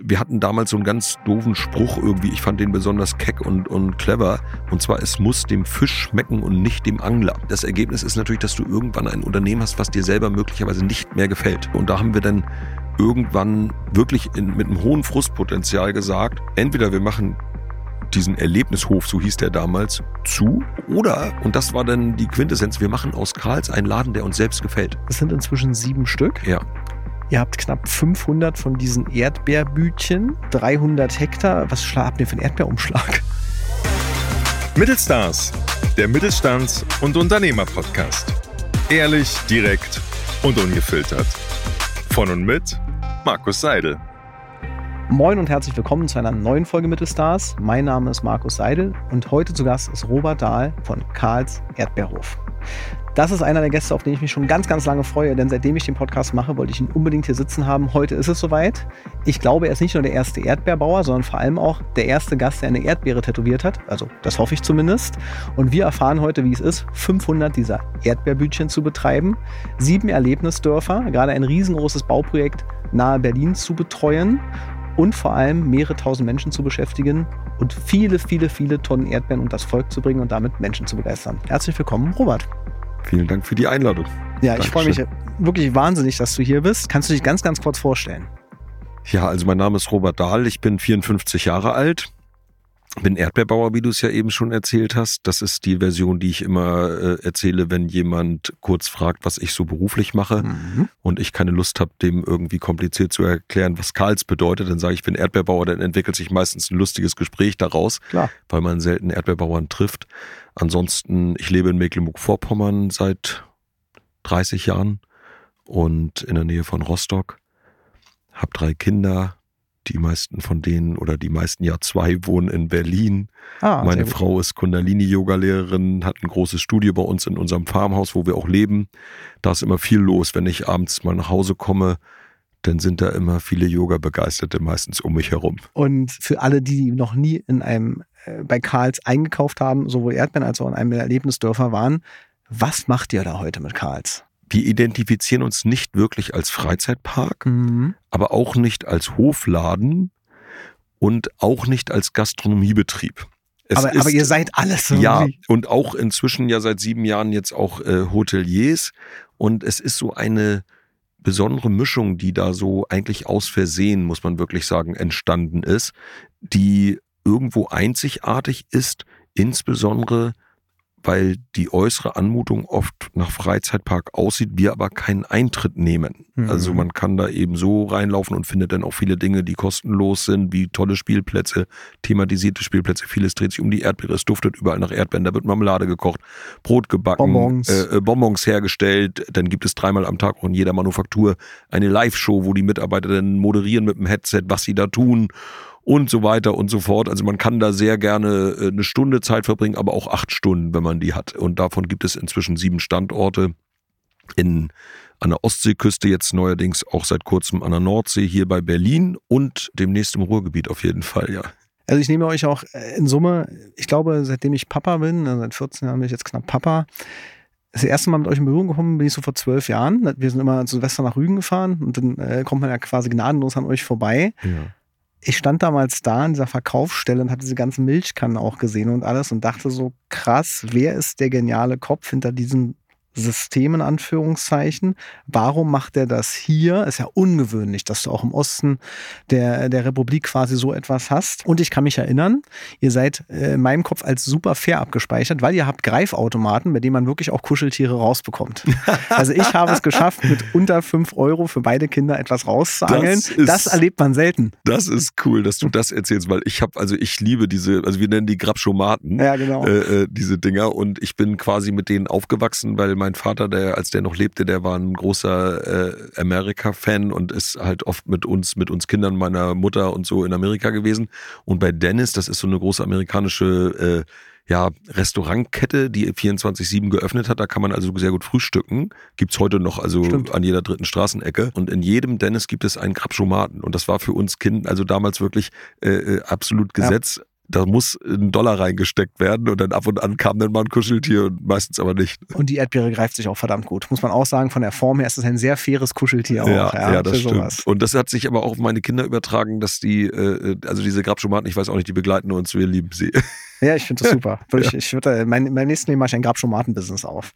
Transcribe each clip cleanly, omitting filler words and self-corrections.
wir hatten damals so einen ganz doofen Spruch irgendwie, ich fand den besonders keck und clever. Und zwar, es muss dem Fisch schmecken und nicht dem Angler. Das Ergebnis ist natürlich, dass du irgendwann ein Unternehmen hast, was dir selber möglicherweise nicht mehr gefällt. Und da haben wir dann irgendwann wirklich mit einem hohen Frustpotenzial gesagt, entweder wir machen diesen Erlebnishof, so hieß der damals, zu. Oder, und das war dann die Quintessenz, wir machen aus Karls einen Laden, der uns selbst gefällt. Es sind inzwischen 7 Stück. Ja. Ihr habt knapp 500 von diesen Erdbeerbütchen, 300 Hektar. Was habt ihr für einen Erdbeerumschlag? Mittelstars, der Mittelstands- und Unternehmer-Podcast. Ehrlich, direkt und ungefiltert. Von und mit Markus Seidel. Moin und herzlich willkommen zu einer neuen Folge Mittelstars. Mein Name ist Markus Seidel und heute zu Gast ist Robert Dahl von Karls Erdbeerhof. Das ist einer der Gäste, auf den ich mich schon ganz, ganz lange freue, denn seitdem ich den Podcast mache, wollte ich ihn unbedingt hier sitzen haben. Heute ist es soweit. Ich glaube, er ist nicht nur der erste Erdbeerbauer, sondern vor allem auch der erste Gast, der eine Erdbeere tätowiert hat. Also das hoffe ich zumindest. Und wir erfahren heute, wie es ist, 500 dieser Erdbeerbütchen zu betreiben, 7 Erlebnisdörfer, gerade ein riesengroßes Bauprojekt nahe Berlin zu betreuen und vor allem mehrere tausend Menschen zu beschäftigen und viele, viele, viele Tonnen Erdbeeren unter das Volk zu bringen und damit Menschen zu begeistern. Herzlich willkommen, Robert. Vielen Dank für die Einladung. Ja, ich freue mich wirklich wahnsinnig, dass du hier bist. Kannst du dich ganz, ganz kurz vorstellen? Ja, also mein Name ist Robert Dahl, ich bin 54 Jahre alt, bin Erdbeerbauer, wie du es ja eben schon erzählt hast. Das ist die Version, die ich immer erzähle, wenn jemand kurz fragt, was ich so beruflich mache und ich keine Lust habe, dem irgendwie kompliziert zu erklären, was Karls bedeutet. Dann sage ich, ich bin Erdbeerbauer, dann entwickelt sich meistens ein lustiges Gespräch daraus, Klar. Weil man selten Erdbeerbauern trifft. Ansonsten, ich lebe in Mecklenburg-Vorpommern seit 30 Jahren und in der Nähe von Rostock, habe 3 Kinder. Die meisten von denen oder die meisten 2 wohnen in Berlin. Meine Frau ist Kundalini-Yoga-Lehrerin, hat ein großes Studio bei uns in unserem Farmhaus, wo wir auch leben. Da ist immer viel los. Wenn ich abends mal nach Hause komme, dann sind da immer viele Yoga-Begeisterte meistens um mich herum. Und für alle, die noch nie bei Karls eingekauft haben, sowohl Erdbeeren als auch in einem der Erlebnisdörfer waren, was macht ihr da heute mit Karls? Wir identifizieren uns nicht wirklich als Freizeitpark, aber auch nicht als Hofladen und auch nicht als Gastronomiebetrieb. Aber ihr seid alles irgendwie. Ja, und auch inzwischen seit 7 Jahren jetzt auch Hoteliers. Und es ist so eine besondere Mischung, die da so eigentlich aus Versehen, muss man wirklich sagen, entstanden ist, die irgendwo einzigartig ist, insbesondere weil die äußere Anmutung oft nach Freizeitpark aussieht, wir aber keinen Eintritt nehmen. Also man kann da eben so reinlaufen und findet dann auch viele Dinge, die kostenlos sind, wie tolle Spielplätze, thematisierte Spielplätze. Vieles dreht sich um die Erdbeere, es duftet überall nach Erdbeeren, da wird Marmelade gekocht, Brot gebacken, Bonbons hergestellt. Dann gibt es 3-mal am Tag auch in jeder Manufaktur eine Live-Show, wo die Mitarbeiter dann moderieren mit dem Headset, was sie da tun. Und so weiter und so fort. Also man kann da sehr gerne 1 Stunde Zeit verbringen, aber auch 8 Stunden, wenn man die hat. Und davon gibt es inzwischen 7 Standorte an der Ostseeküste, jetzt neuerdings auch seit kurzem an der Nordsee, hier bei Berlin und demnächst im Ruhrgebiet auf jeden Fall, ja. Also ich nehme euch auch in Summe, ich glaube, seitdem ich Papa bin, seit 14 Jahren bin ich jetzt knapp Papa, das erste Mal mit euch in Berührung gekommen bin ich so vor 12 Jahren. Wir sind immer zu Silvester nach Rügen gefahren und dann kommt man ja quasi gnadenlos an euch vorbei. Ja. Ich stand damals da in dieser Verkaufsstelle und habe diese ganzen Milchkannen auch gesehen und alles und dachte so, krass, wer ist der geniale Kopf hinter diesem System in Anführungszeichen? Warum macht er das hier? Ist ja ungewöhnlich, dass du auch im Osten der Republik quasi so etwas hast. Und ich kann mich erinnern, ihr seid in meinem Kopf als super fair abgespeichert, weil ihr habt Greifautomaten, bei denen man wirklich auch Kuscheltiere rausbekommt. Also ich habe es geschafft, mit unter 5 € für beide Kinder etwas rauszuangeln. Das erlebt man selten. Das ist cool, dass du das erzählst, weil ich liebe diese, also wir nennen die Grabschomaten, ja, genau. Diese Dinger, und ich bin quasi mit denen aufgewachsen, weil mein Vater, als der noch lebte, der war ein großer Amerika-Fan und ist halt oft mit uns Kindern meiner Mutter und so in Amerika gewesen. Und bei Dennis, das ist so eine große amerikanische Restaurantkette, die 24/7 geöffnet hat. Da kann man also sehr gut frühstücken. Gibt's heute noch, also Stimmt. An jeder 3. Straßenecke. Und in jedem Dennis gibt es einen Grabschomaten. Und das war für uns Kinder, also damals wirklich absolut Gesetz. Ja. da muss $1 reingesteckt werden und dann ab und an kam dann mal ein Kuscheltier und meistens aber nicht. Und die Erdbeere greift sich auch verdammt gut. Muss man auch sagen, von der Form her ist es ein sehr faires Kuscheltier auch. Ja, das stimmt. Sowas. Und das hat sich aber auch auf meine Kinder übertragen, dass die, also diese Grabschomaten, ich weiß auch nicht, die begleiten uns, wir lieben sie. Ja, ich finde das super. Ich würde beim nächsten Mal mache ich ein Grabschomaten-Business auf.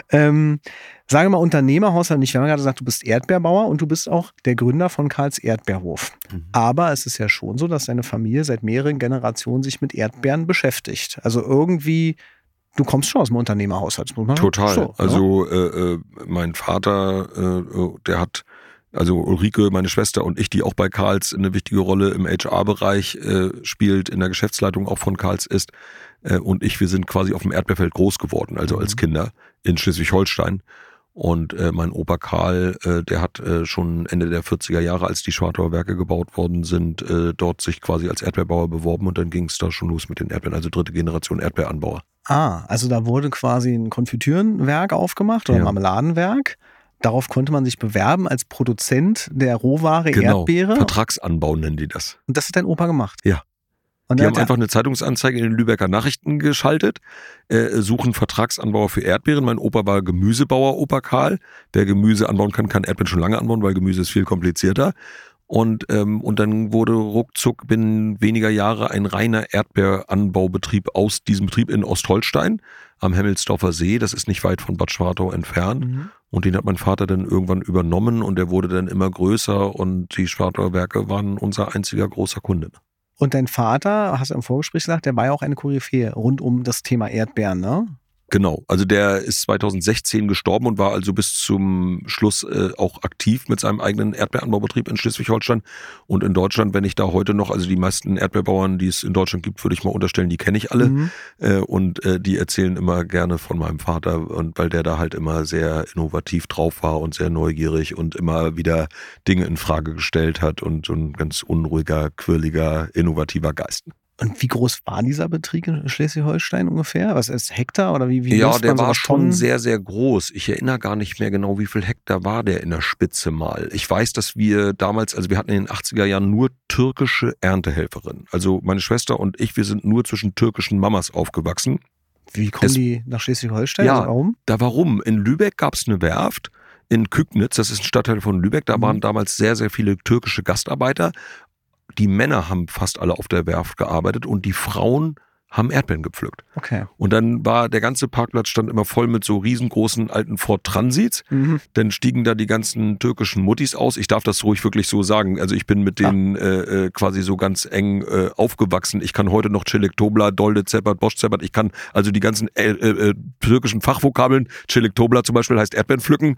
Sage mal, Unternehmerhaushalt nicht. Wir haben gerade gesagt, du bist Erdbeerbauer und du bist auch der Gründer von Karls Erdbeerhof. Aber es ist ja schon so, dass deine Familie seit mehreren Generationen sich mit Erdbeeren beschäftigt. Also irgendwie, du kommst schon aus dem Unternehmerhaushalt. Total. So, also mein Vater, der hat, also Ulrike, meine Schwester und ich, die auch bei Karls eine wichtige Rolle im HR-Bereich spielt, in der Geschäftsleitung auch von Karls ist, und wir sind quasi auf dem Erdbeerfeld groß geworden, also als Kinder in Schleswig-Holstein. Und mein Opa Karl, der hat schon Ende der 40er Jahre, als die Schwartauer Werke gebaut worden sind, dort sich quasi als Erdbeerbauer beworben und dann ging es da schon los mit den Erdbeeren, also 3. Generation Erdbeeranbauer. Also da wurde quasi ein Konfitürenwerk aufgemacht oder ein Marmeladenwerk. Darauf konnte man sich bewerben als Produzent der Rohware Erdbeere. Vertragsanbau nennen die das. Und das hat dein Opa gemacht? Ja. Und die haben einfach eine Zeitungsanzeige in den Lübecker Nachrichten geschaltet, suchen Vertragsanbauer für Erdbeeren. Mein Opa war Gemüsebauer, Opa Karl. Wer Gemüse anbauen kann, kann Erdbeeren schon lange anbauen, weil Gemüse ist viel komplizierter. Und dann wurde ruckzuck binnen weniger Jahre ein reiner Erdbeeranbaubetrieb aus diesem Betrieb in Ostholstein am Hemmelsdorfer See. Das ist nicht weit von Bad Schwartau entfernt. Und den hat mein Vater dann irgendwann übernommen und der wurde dann immer größer und die Schwartauer Werke waren unser einziger großer Kunde. Und dein Vater, hast du im Vorgespräch gesagt, der war ja auch eine Koryphäe rund um das Thema Erdbeeren, ne? Genau, also der ist 2016 gestorben und war also bis zum Schluss auch aktiv mit seinem eigenen Erdbeeranbaubetrieb in Schleswig-Holstein und in Deutschland, wenn ich da heute noch, also die meisten Erdbeerbauern, die es in Deutschland gibt, würde ich mal unterstellen, die kenne ich alle und die erzählen immer gerne von meinem Vater und weil der da halt immer sehr innovativ drauf war und sehr neugierig und immer wieder Dinge in Frage gestellt hat und so ein ganz unruhiger, quirliger, innovativer Geist. Und wie groß war dieser Betrieb in Schleswig-Holstein ungefähr? Was ist Hektar oder wie Ja, der war schon sehr, sehr groß. Ich erinnere gar nicht mehr genau, wie viel Hektar war der in der Spitze mal. Ich weiß, dass wir damals, also wir hatten in den 80er Jahren nur türkische Erntehelferinnen. Also meine Schwester und ich, wir sind nur zwischen türkischen Mamas aufgewachsen. Wie kommen die nach Schleswig-Holstein? Ja, also warum? Warum? In Lübeck gab es eine Werft. In Kügnitz, das ist ein Stadtteil von Lübeck, da waren damals sehr, sehr viele türkische Gastarbeiter. Die Männer haben fast alle auf der Werft gearbeitet und die Frauen haben Erdbeeren gepflückt. Okay. Und dann war der ganze Parkplatz stand immer voll mit so riesengroßen alten Ford Transits. Dann stiegen da die ganzen türkischen Muttis aus. Ich darf das ruhig wirklich so sagen. Also ich bin mit denen quasi so ganz eng aufgewachsen. Ich kann heute noch Çelik Tobla, Dolde Zeppert, Bosch Zeppert. Ich kann also die ganzen türkischen Fachvokabeln. Çelik Tobla zum Beispiel heißt Erdbeeren pflücken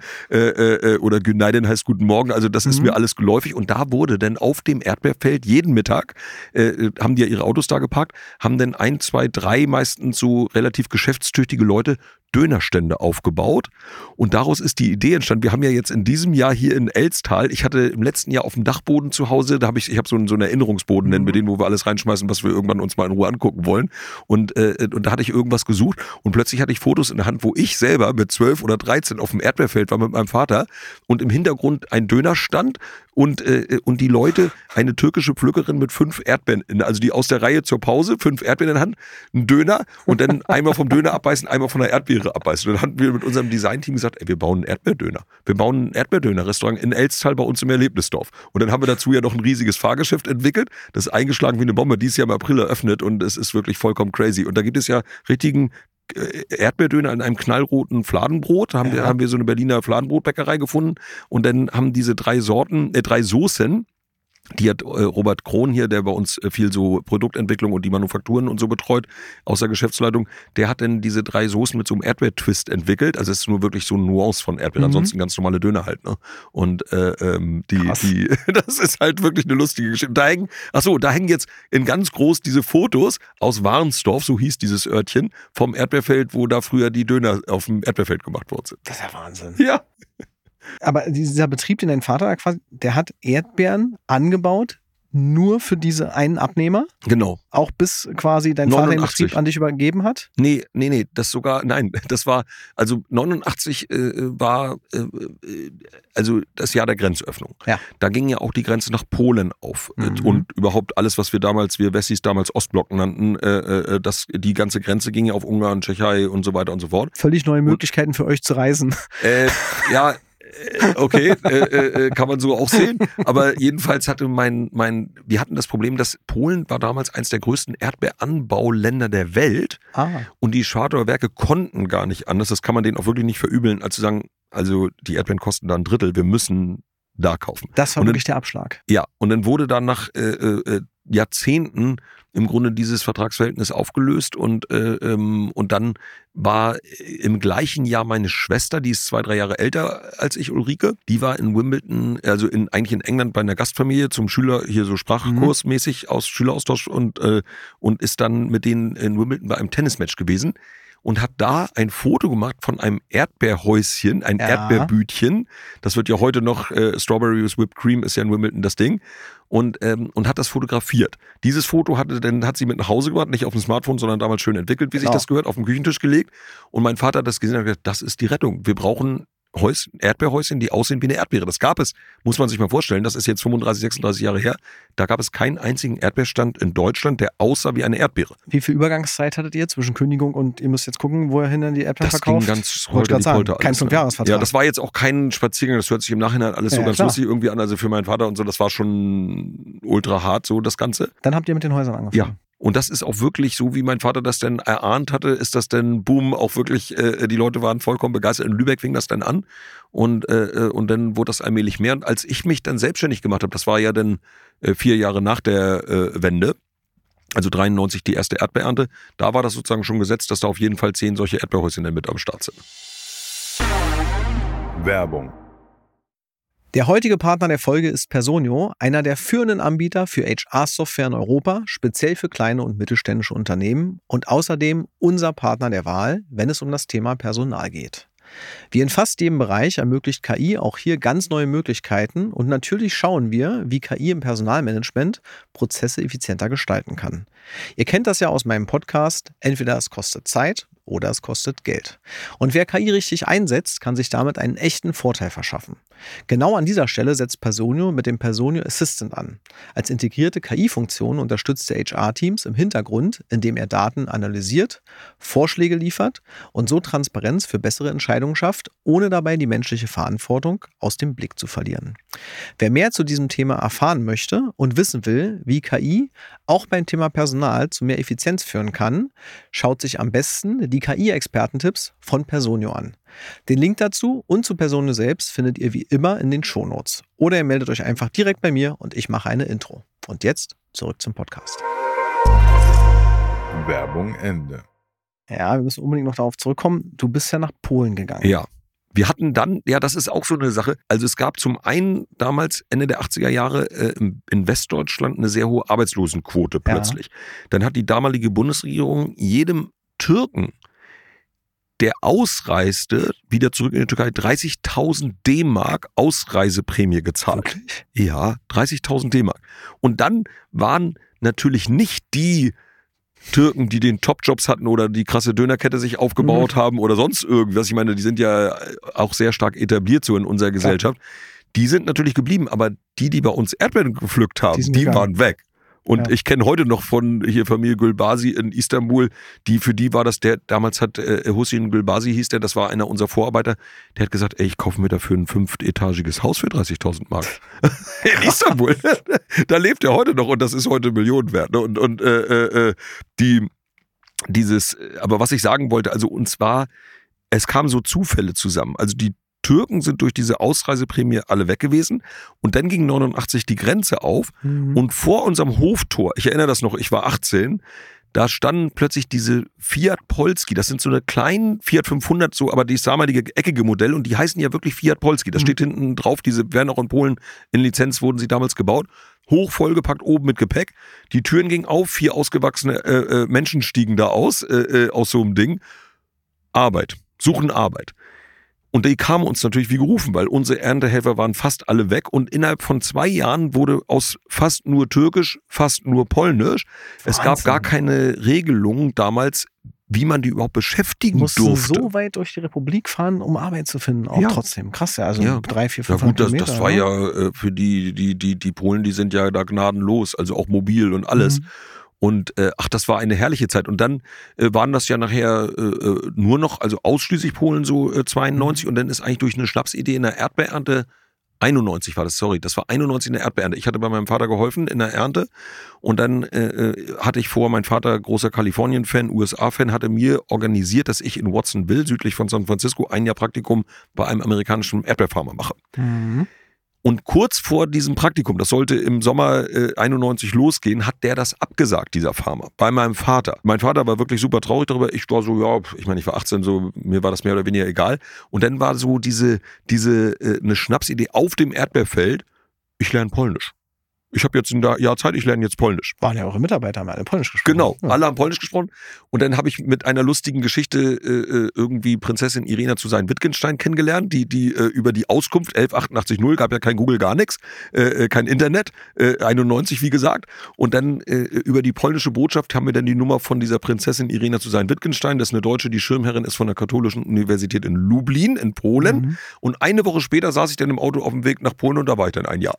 oder Günaydin heißt Guten Morgen. Also das ist mir alles geläufig. Und da wurde dann auf dem Erdbeerfeld jeden Mittag, haben die ja ihre Autos da geparkt, haben dann 1, 2, 3 meistens so relativ geschäftstüchtige Leute Dönerstände aufgebaut und daraus ist die Idee entstanden. Wir haben ja jetzt in diesem Jahr hier in Elstal, ich hatte im letzten Jahr auf dem Dachboden zu Hause, da habe ich habe so einen Erinnerungsboden, nennen wir den, wo wir alles reinschmeißen, was wir irgendwann uns mal in Ruhe angucken wollen und da hatte ich irgendwas gesucht und plötzlich hatte ich Fotos in der Hand, wo ich selber mit 12 oder 13 auf dem Erdbeerfeld war mit meinem Vater und im Hintergrund ein Dönerstand und die Leute, eine türkische Pflückerin mit 5 Erdbeeren, also die aus der Reihe zur Pause, 5 Erdbeeren in der Hand, ein Döner und dann einmal vom Döner abbeißen, einmal von der Erdbeere abbeißen. Und dann hatten wir mit unserem Designteam gesagt, ey, wir bauen einen Erdbeerdöner. Wir bauen ein Erdbeerdöner-Restaurant in Elstal bei uns im Erlebnisdorf. Und dann haben wir dazu ja noch ein riesiges Fahrgeschäft entwickelt, das ist eingeschlagen wie eine Bombe, dieses Jahr im April eröffnet und es ist wirklich vollkommen crazy. Und da gibt es ja richtigen Erdbeerdöner in einem knallroten Fladenbrot. Da haben wir so eine Berliner Fladenbrotbäckerei gefunden und dann haben diese 3 Soßen, die hat Robert Krohn hier, der bei uns viel so Produktentwicklung und die Manufakturen und so betreut, aus der Geschäftsleitung, der hat dann diese 3 Soßen mit so einem Erdbeer-Twist entwickelt. Also es ist nur wirklich so eine Nuance von Erdbeeren, ansonsten ganz normale Döner halt. Ne? Und das ist halt wirklich eine lustige Geschichte. Da hängen jetzt in ganz groß diese Fotos aus Warnsdorf, so hieß dieses Örtchen, vom Erdbeerfeld, wo da früher die Döner auf dem Erdbeerfeld gemacht worden sind. Das ist ja Wahnsinn. Ja. Aber dieser Betrieb, den dein Vater quasi, der hat Erdbeeren angebaut nur für diese einen Abnehmer? Genau. Auch bis quasi dein Vater den Betrieb an dich übergeben hat? Nee, das war, also 89 war also das Jahr der Grenzöffnung. Ja. Da ging ja auch die Grenze nach Polen auf. Und überhaupt alles, was wir Wessis damals Ostblock nannten, die ganze Grenze ging ja auf Ungarn, Tschechei und so weiter und so fort. Völlig neue Möglichkeiten für euch zu reisen. Ja, okay, kann man so auch sehen. Aber jedenfalls hatte wir hatten das Problem, dass Polen war damals eines der größten Erdbeeranbauländer der Welt. Und die Schwartauer Werke konnten gar nicht anders. Das kann man denen auch wirklich nicht verübeln, als zu sagen, also die Erdbeeren kosten da ein Drittel, wir müssen da kaufen. Das war wirklich der Abschlag. Ja, und dann wurde dann nach Jahrzehnten im Grunde dieses Vertragsverhältnis aufgelöst und dann war im gleichen Jahr meine Schwester, die ist 2-3 Jahre älter als ich, Ulrike, die war in Wimbledon, also eigentlich in England bei einer Gastfamilie zum Schüler, hier so Sprachkursmäßig Schüleraustausch und ist dann mit denen in Wimbledon bei einem Tennismatch gewesen. Und hat da ein Foto gemacht von einem Erdbeerhäuschen, ein Erdbeerbütchen. Das wird ja heute noch, Strawberry with Whipped Cream ist ja in Wimbledon das Ding. Und hat das fotografiert. Dieses Foto hat sie mit nach Hause gebracht, nicht auf dem Smartphone, sondern damals schön entwickelt, wie sich das gehört, auf den Küchentisch gelegt. Und mein Vater hat das gesehen und hat gesagt, das ist die Rettung. Wir brauchen Erdbeerhäuschen, die aussehen wie eine Erdbeere. Das gab es, muss man sich mal vorstellen, das ist jetzt 35, 36 Jahre her, da gab es keinen einzigen Erdbeerstand in Deutschland, der aussah wie eine Erdbeere. Wie viel Übergangszeit hattet ihr zwischen Kündigung und ihr müsst jetzt gucken, wohin dann die Erdbeeren verkauft? Das ging ganz holter die Polter. Kein 5-Jahres-Vertrag. Ja, das war jetzt auch kein Spaziergang, das hört sich im Nachhinein alles so ganz lustig irgendwie an, also für meinen Vater und so, das war schon ultra hart so das Ganze. Dann habt ihr mit den Häusern angefangen. Ja. Und das ist auch wirklich so, wie mein Vater das denn erahnt hatte, ist das denn, boom, auch wirklich, die Leute waren vollkommen begeistert. In Lübeck fing das dann an und dann wurde das allmählich mehr. Und als ich mich dann selbstständig gemacht habe, das war ja dann 4 Jahre nach der Wende, also 93 die erste Erdbeerernte, da war das sozusagen schon gesetzt, dass da auf jeden Fall 10 solche Erdbeerhäuschen dann mit am Start sind. Werbung. Der heutige Partner der Folge ist Personio, einer der führenden Anbieter für HR-Software in Europa, speziell für kleine und mittelständische Unternehmen und außerdem unser Partner der Wahl, wenn es um das Thema Personal geht. Wie in fast jedem Bereich ermöglicht KI auch hier ganz neue Möglichkeiten und natürlich schauen wir, wie KI im Personalmanagement Prozesse effizienter gestalten kann. Ihr kennt das ja aus meinem Podcast, entweder es kostet Zeit oder es kostet Geld. Und wer KI richtig einsetzt, kann sich damit einen echten Vorteil verschaffen. Genau an dieser Stelle setzt Personio mit dem Personio Assistant an. Als integrierte KI-Funktion unterstützt er HR-Teams im Hintergrund, indem er Daten analysiert, Vorschläge liefert und so Transparenz für bessere Entscheidungen schafft, ohne dabei die menschliche Verantwortung aus dem Blick zu verlieren. Wer mehr zu diesem Thema erfahren möchte und wissen will, wie KI auch beim Thema Personal zu mehr Effizienz führen kann, schaut sich am besten die KI-Expertentipps von Personio an. Den Link dazu und zu Personio selbst findet ihr wie immer in den Shownotes. Oder ihr meldet euch einfach direkt bei mir und ich mache eine Intro. Und jetzt zurück zum Podcast. Werbung Ende. Ja, wir müssen unbedingt noch darauf zurückkommen. Du bist ja nach Polen gegangen. Ja. Wir hatten dann, ja, das ist auch so eine Sache, also es gab zum einen damals Ende der 80er Jahre in Westdeutschland eine sehr hohe Arbeitslosenquote plötzlich. Ja. Dann hat die damalige Bundesregierung jedem Türken, der ausreiste, wieder zurück in die Türkei, 30.000 D-Mark Ausreiseprämie gezahlt. Wirklich? Ja, 30.000 D-Mark. Und dann waren natürlich nicht die Türken, die den Top-Jobs hatten oder die krasse Dönerkette sich aufgebaut haben oder sonst irgendwas. Ich meine, die sind ja auch sehr stark etabliert so in unserer Gesellschaft. Die sind natürlich geblieben, aber die bei uns Erdbeeren gepflückt haben, die waren weg. Und ich kenne heute noch von hier Familie Gülbasi in Istanbul, für die war das damals hat Hüseyin Gülbasi hieß der, das war einer unserer Vorarbeiter, der hat gesagt, ey, ich kaufe mir dafür ein 5-etagiges Haus für 30.000 Mark. In Istanbul. Da lebt er heute noch und das ist heute Millionen wert. Ne? Und aber was ich sagen wollte, also und zwar, es kamen so Zufälle zusammen. Also die Türken sind durch diese Ausreiseprämie alle weg gewesen und dann ging 89 die Grenze auf und vor unserem Hoftor, ich erinnere das noch, ich war 18, da standen plötzlich diese Fiat Polski, das sind so eine kleinen Fiat 500, so, aber das damalige eckige Modell und die heißen ja wirklich Fiat Polski, das steht hinten drauf, diese werden auch in Polen in Lizenz, wurden sie damals gebaut, hoch vollgepackt oben mit Gepäck, die Türen gingen auf, 4 ausgewachsene Menschen stiegen da aus so einem Ding, suchen Arbeit. Und die kamen uns natürlich wie gerufen, weil unsere Erntehelfer waren fast alle weg und innerhalb von 2 Jahren wurde aus fast nur Türkisch, fast nur Polnisch. Es gab gar keine Regelung damals, wie man die überhaupt beschäftigen durfte. Mussten so weit durch die Republik fahren, um Arbeit zu finden, auch trotzdem. Krass, ja, also 3, 4, 5 Kilometer. Das war ja für die Polen, die sind ja da gnadenlos, also auch mobil und alles. Und das war eine herrliche Zeit. Und dann waren das ja nachher nur noch, also ausschließlich Polen so 92 und dann ist eigentlich durch eine Schnapsidee in der Erdbeerernte 91 war das, das war 91 in der Erdbeerernte. Ich hatte bei meinem Vater geholfen in der Ernte und dann hatte ich vor, mein Vater, großer Kalifornien-Fan, USA-Fan, hatte mir organisiert, dass ich in Watsonville, südlich von San Francisco, 1 Jahr Praktikum bei einem amerikanischen Erdbeerfarmer mache. Und kurz vor diesem Praktikum, das sollte im Sommer 91 losgehen, hat der das abgesagt, dieser Farmer, bei meinem Vater. Mein Vater war wirklich super traurig darüber. Ich war so, ich war 18, so, mir war das mehr oder weniger egal. Und dann war so eine Schnapsidee auf dem Erdbeerfeld, ich lerne Polnisch. Ich habe jetzt ein Jahr Zeit, ich lerne jetzt Polnisch. Waren ja eure Mitarbeiter, haben alle Polnisch gesprochen. Genau, alle haben Polnisch gesprochen. Und dann habe ich mit einer lustigen Geschichte irgendwie Prinzessin Irina zu sein Wittgenstein kennengelernt, die über die Auskunft 11880, gab ja kein Google, gar nichts, kein Internet, 91 wie gesagt. Und dann über die polnische Botschaft haben wir dann die Nummer von dieser Prinzessin Irina zu sein Wittgenstein. Das ist eine Deutsche, die Schirmherrin ist von der Katholischen Universität in Lublin in Polen. Und eine Woche später saß ich dann im Auto auf dem Weg nach Polen und da war ich dann 1 Jahr.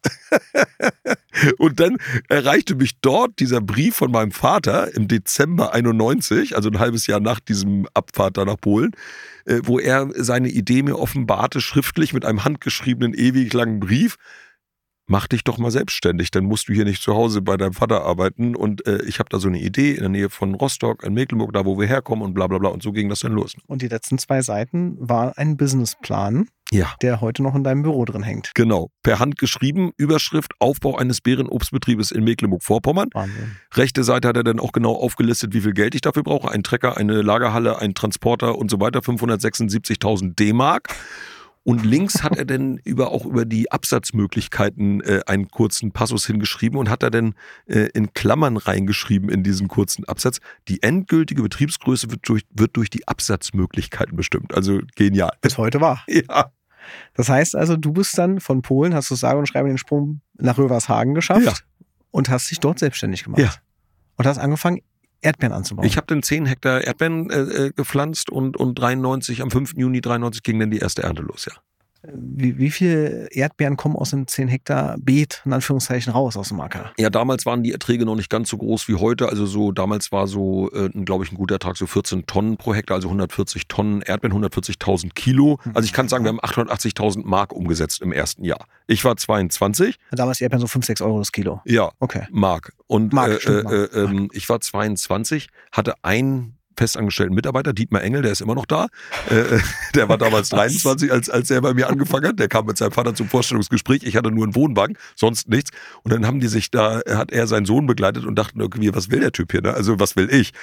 Und dann erreichte mich dort dieser Brief von meinem Vater im Dezember 91, also ein halbes Jahr nach diesem Abfahrt da nach Polen, wo er seine Idee mir offenbarte, schriftlich mit einem handgeschriebenen, ewig langen Brief. Mach dich doch mal selbstständig, dann musst du hier nicht zu Hause bei deinem Vater arbeiten. Und ich habe da so eine Idee in der Nähe von Rostock, in Mecklenburg, da wo wir herkommen und bla bla bla. Und so ging das dann los. Und die letzten 2 Seiten war ein Businessplan, der heute noch in deinem Büro drin hängt. Genau, per Hand geschrieben, Überschrift, Aufbau eines Beerenobstbetriebes in Mecklenburg-Vorpommern. Wahnsinn. Rechte Seite hat er dann auch genau aufgelistet, wie viel Geld ich dafür brauche. Ein Trecker, eine Lagerhalle, ein Transporter und so weiter, 576.000 D-Mark. Und links hat er dann auch über die Absatzmöglichkeiten einen kurzen Passus hingeschrieben und hat er dann in Klammern reingeschrieben in diesen kurzen Absatz. Die endgültige Betriebsgröße wird durch die Absatzmöglichkeiten bestimmt. Also genial. Bis heute wahr. Ja. Das heißt also, du bist dann von Polen, hast du sage und schreibe den Sprung nach Rövershagen geschafft und hast dich dort selbstständig gemacht. Ja. Und hast angefangen, Erdbeeren anzubauen. Ich habe dann 10 Hektar Erdbeeren gepflanzt und 93, am 5. Juni 93 ging dann die erste Ernte los, ja. Wie viele Erdbeeren kommen aus einem 10 Hektar Beet, in Anführungszeichen, raus aus dem Acker? Ja, damals waren die Erträge noch nicht ganz so groß wie heute. Also damals war glaube ich, ein guter Ertrag, so 14 Tonnen pro Hektar, also 140 Tonnen Erdbeeren, 140.000 Kilo. Also ich kann sagen, wir haben 880.000 Mark umgesetzt im ersten Jahr. Ich war 22. Damals Erdbeeren so 5, 6 Euro das Kilo? Ja, okay. Mark. Und Mark. Ich war 22, hatte einen festangestellten Mitarbeiter, Dietmar Engel, der ist immer noch da. Der war damals 23, als er bei mir angefangen hat. Der kam mit seinem Vater zum Vorstellungsgespräch. Ich hatte nur einen Wohnwagen, sonst nichts. Und dann hat er seinen Sohn begleitet und dachten irgendwie, was will der Typ hier? Ne? Also was will ich?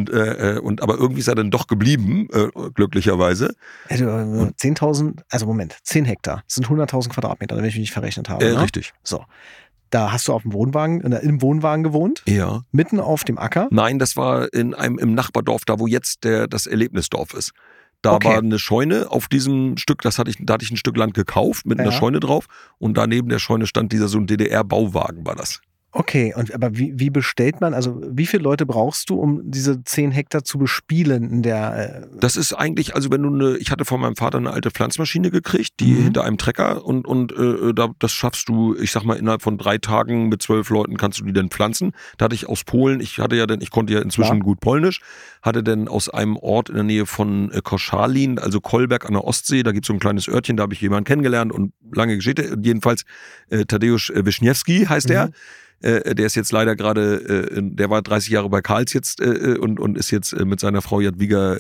Aber irgendwie ist er dann doch geblieben, glücklicherweise. Also 10.000, also Moment, 10 Hektar, das sind 100.000 Quadratmeter, wenn ich mich nicht verrechnet habe. Ne? Richtig. So. Da hast du im Wohnwagen gewohnt? Ja. Mitten auf dem Acker? Nein, das war im Nachbardorf, da wo jetzt das Erlebnisdorf ist. Da war eine Scheune auf diesem Stück, da hatte ich ein Stück Land gekauft mit einer Scheune drauf und daneben der Scheune stand so ein DDR-Bauwagen war das. Okay, aber wie bestellt man, also wie viele Leute brauchst du, um diese 10 Hektar zu bespielen? Das ist eigentlich, also wenn du ich hatte von meinem Vater eine alte Pflanzmaschine gekriegt, die hinter einem Trecker und das schaffst du, ich sag mal, innerhalb von 3 Tagen mit 12 Leuten kannst du die dann pflanzen. Da hatte ich aus Polen, ich konnte ja inzwischen gut Polnisch, hatte dann aus einem Ort in der Nähe von Koszalin, also Kolberg an der Ostsee, da gibt es so ein kleines Örtchen, da habe ich jemanden kennengelernt und lange Geschichte, jedenfalls Tadeusz Wiśniewski heißt der. Der ist jetzt leider gerade, der war 30 Jahre bei Karls jetzt und ist jetzt mit seiner Frau Jadwiga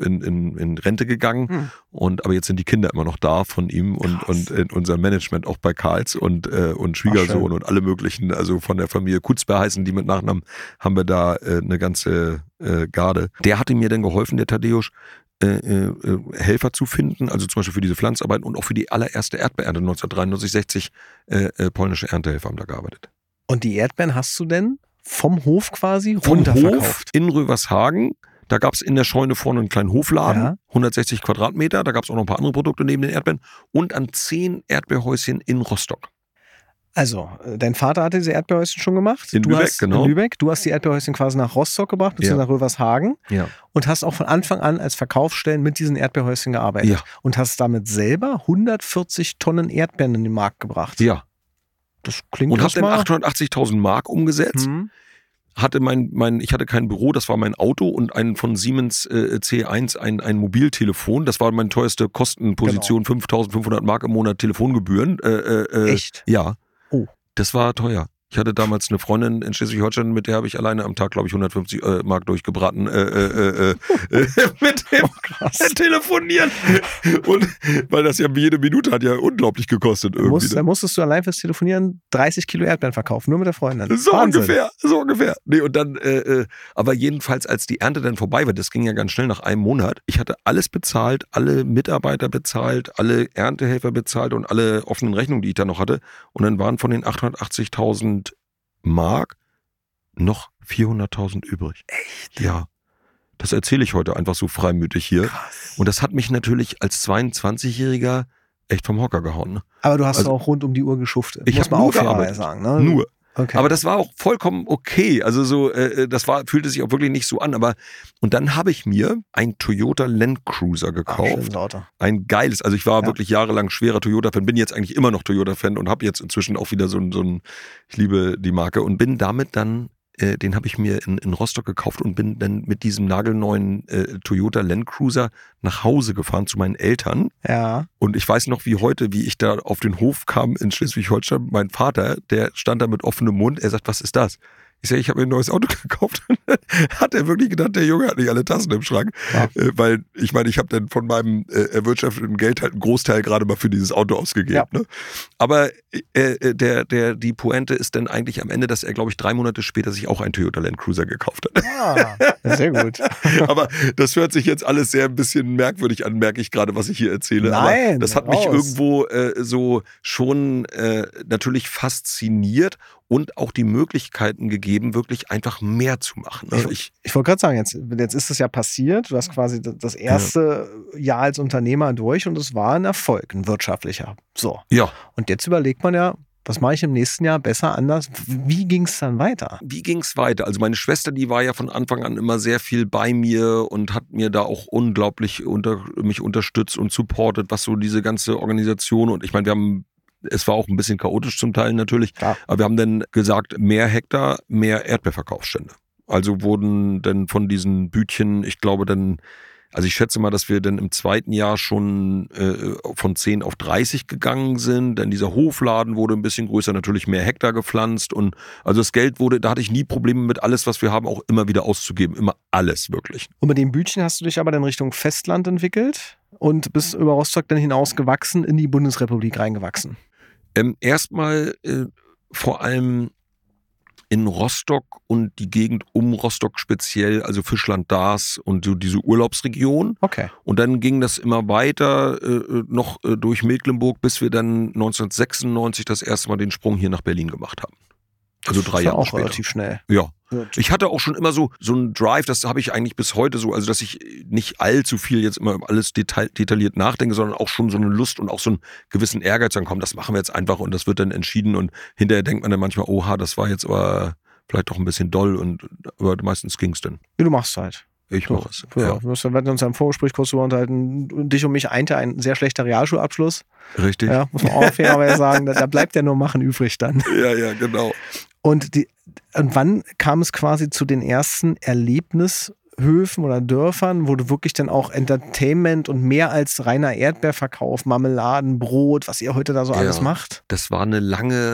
in Rente gegangen. Aber jetzt sind die Kinder immer noch da von ihm und unser Management auch bei Karls und Schwiegersohn und alle möglichen, also von der Familie Kutzber heißen die mit Nachnamen, haben wir da eine ganze Garde. Der hatte mir dann geholfen, der Tadeusz, Helfer zu finden, also zum Beispiel für diese Pflanzarbeiten und auch für die allererste Erdbeerernte 1993, 60 polnische Erntehelfer haben da gearbeitet. Und die Erdbeeren hast du denn vom Hof quasi runterverkauft? Hof in Rövershagen. Da gab es in der Scheune vorne einen kleinen Hofladen, Ja. 160 Quadratmeter. Da gab es auch noch ein paar andere Produkte neben den Erdbeeren. Und an 10 Erdbeerhäuschen in Rostock. Also, dein Vater hatte diese Erdbeerhäuschen schon gemacht. In Lübeck, genau. In Lübeck. Du hast die Erdbeerhäuschen quasi nach Rostock gebracht, beziehungsweise nach Rövershagen. Ja. Und hast auch von Anfang an als Verkaufsstellen mit diesen Erdbeerhäuschen gearbeitet. Ja. Und hast damit selber 140 Tonnen Erdbeeren in den Markt gebracht. Ja. Das klingt Und habe dann erstmal... 880.000 Mark umgesetzt. Hatte ich hatte kein Büro, das war mein Auto und ein von Siemens C1 ein Mobiltelefon. Das war meine teuerste Kostenposition, 5.500 Mark im Monat Telefongebühren. Echt? Ja. Oh. Das war teuer. Ich hatte damals eine Freundin in Schleswig-Holstein, mit der habe ich alleine am Tag, glaube ich, 150 Mark durchgebraten mit dem Telefonieren. Und weil das ja jede Minute hat ja unglaublich gekostet irgendwie. Da musstest du allein fürs Telefonieren 30 Kilo Erdbeeren verkaufen, nur mit der Freundin. So Wahnsinn. ungefähr. Nee, und dann, aber jedenfalls, als die Ernte dann vorbei war, das ging ja ganz schnell nach einem Monat, ich hatte alles bezahlt, alle Mitarbeiter bezahlt, alle Erntehelfer bezahlt und alle offenen Rechnungen, die ich da noch hatte. Und dann waren von den 880.000 Mark noch 400.000 übrig. Echt? Ja. Das erzähle ich heute einfach so freimütig hier. Krass. Und das hat mich natürlich als 22-Jähriger echt vom Hocker gehauen. Ne? Aber du hast Also, auch rund um die Uhr geschuftet. Ich muss hab man nur auch fairerweise gearbeitet. sagen. Ne? Nur. Okay. Aber das war auch vollkommen okay. Also so, fühlte sich auch wirklich nicht so an. Und dann habe ich mir ein Toyota Land Cruiser gekauft. schönes Auto. Ein geiles. Also ich war wirklich jahrelang schwerer Toyota-Fan, bin jetzt eigentlich immer noch Toyota-Fan und habe jetzt inzwischen auch wieder so ein, ich liebe die Marke und bin damit dann, den habe ich mir in Rostock gekauft und bin dann mit diesem nagelneuen Toyota Land Cruiser nach Hause gefahren zu meinen Eltern. Ja. Und ich weiß noch wie heute, wie ich da auf den Hof kam in Schleswig-Holstein. Mein Vater, der stand da mit offenem Mund. Er sagt, was ist das? Ich sage, ich habe mir ein neues Auto gekauft. Hat er wirklich gedacht, der Junge hat nicht alle Tassen im Schrank. Ja. Weil, ich meine, ich habe dann von meinem erwirtschafteten Geld halt einen Großteil gerade mal für dieses Auto ausgegeben. Ja. Ne? Aber die Pointe ist dann eigentlich am Ende, dass er, glaube ich, 3 Monate später sich auch einen Toyota Land Cruiser gekauft hat. Sehr gut. Aber das hört sich jetzt alles sehr ein bisschen merkwürdig an, merke ich gerade, was ich hier erzähle. Nein, aber das hat mich irgendwo so schon natürlich fasziniert und auch die Möglichkeiten gegeben, wirklich einfach mehr zu machen. Also Ich wollte gerade sagen, jetzt ist es ja passiert. Du hast quasi das erste Jahr als Unternehmer durch und es war ein Erfolg, ein wirtschaftlicher. So. Ja. Und jetzt überlegt man ja, was mache ich im nächsten Jahr besser, anders? Wie ging es dann weiter? Wie ging es weiter? Also meine Schwester, die war ja von Anfang an immer sehr viel bei mir und hat mir da auch unglaublich mich unterstützt und supportet, was so diese ganze Organisation und ich meine, es war auch ein bisschen chaotisch zum Teil natürlich, aber wir haben dann gesagt, mehr Hektar, mehr Erdbeerverkaufsstände. Also wurden dann von diesen Bütchen, ich glaube dann, also ich schätze mal, dass wir dann im 2. Jahr schon von 10 auf 30 gegangen sind. Dann dieser Hofladen wurde ein bisschen größer, natürlich mehr Hektar gepflanzt. Und also das Geld da hatte ich nie Probleme mit alles, was wir haben, auch immer wieder auszugeben. Immer alles, wirklich. Und mit dem Bütchen hast du dich aber dann Richtung Festland entwickelt und bist über Rostock dann hinaus gewachsen, in die Bundesrepublik reingewachsen. Erstmal vor allem in Rostock und die Gegend um Rostock speziell, also Fischland-Dars und so diese Urlaubsregion. Okay. Und dann ging das immer weiter noch durch Mecklenburg, bis wir dann 1996 das erste Mal den Sprung hier nach Berlin gemacht haben. Also 3 Jahre auch später. Relativ schnell. Ja. Ich hatte auch schon immer so einen Drive, das habe ich eigentlich bis heute so, also dass ich nicht allzu viel jetzt immer über alles detailliert nachdenke, sondern auch schon so eine Lust und auch so einen gewissen Ehrgeiz, dann komm, das machen wir jetzt einfach und das wird dann entschieden und hinterher denkt man dann manchmal, oha, das war jetzt aber vielleicht doch ein bisschen doll aber meistens ging es dann. Wie du machst halt. Ich mache es. Ja. Wir werden uns im Vorgespräch kurz darüber unterhalten. Dich und mich einte ein sehr schlechter Realschulabschluss. Richtig. Ja, muss man auch fairerweise sagen, da bleibt ja nur Machen übrig dann. Ja, genau. Und wann kam es quasi zu den ersten Erlebnishöfen oder Dörfern, wo du wirklich dann auch Entertainment und mehr als reiner Erdbeerverkauf, Marmeladen, Brot, was ihr heute da so alles macht? Das war eine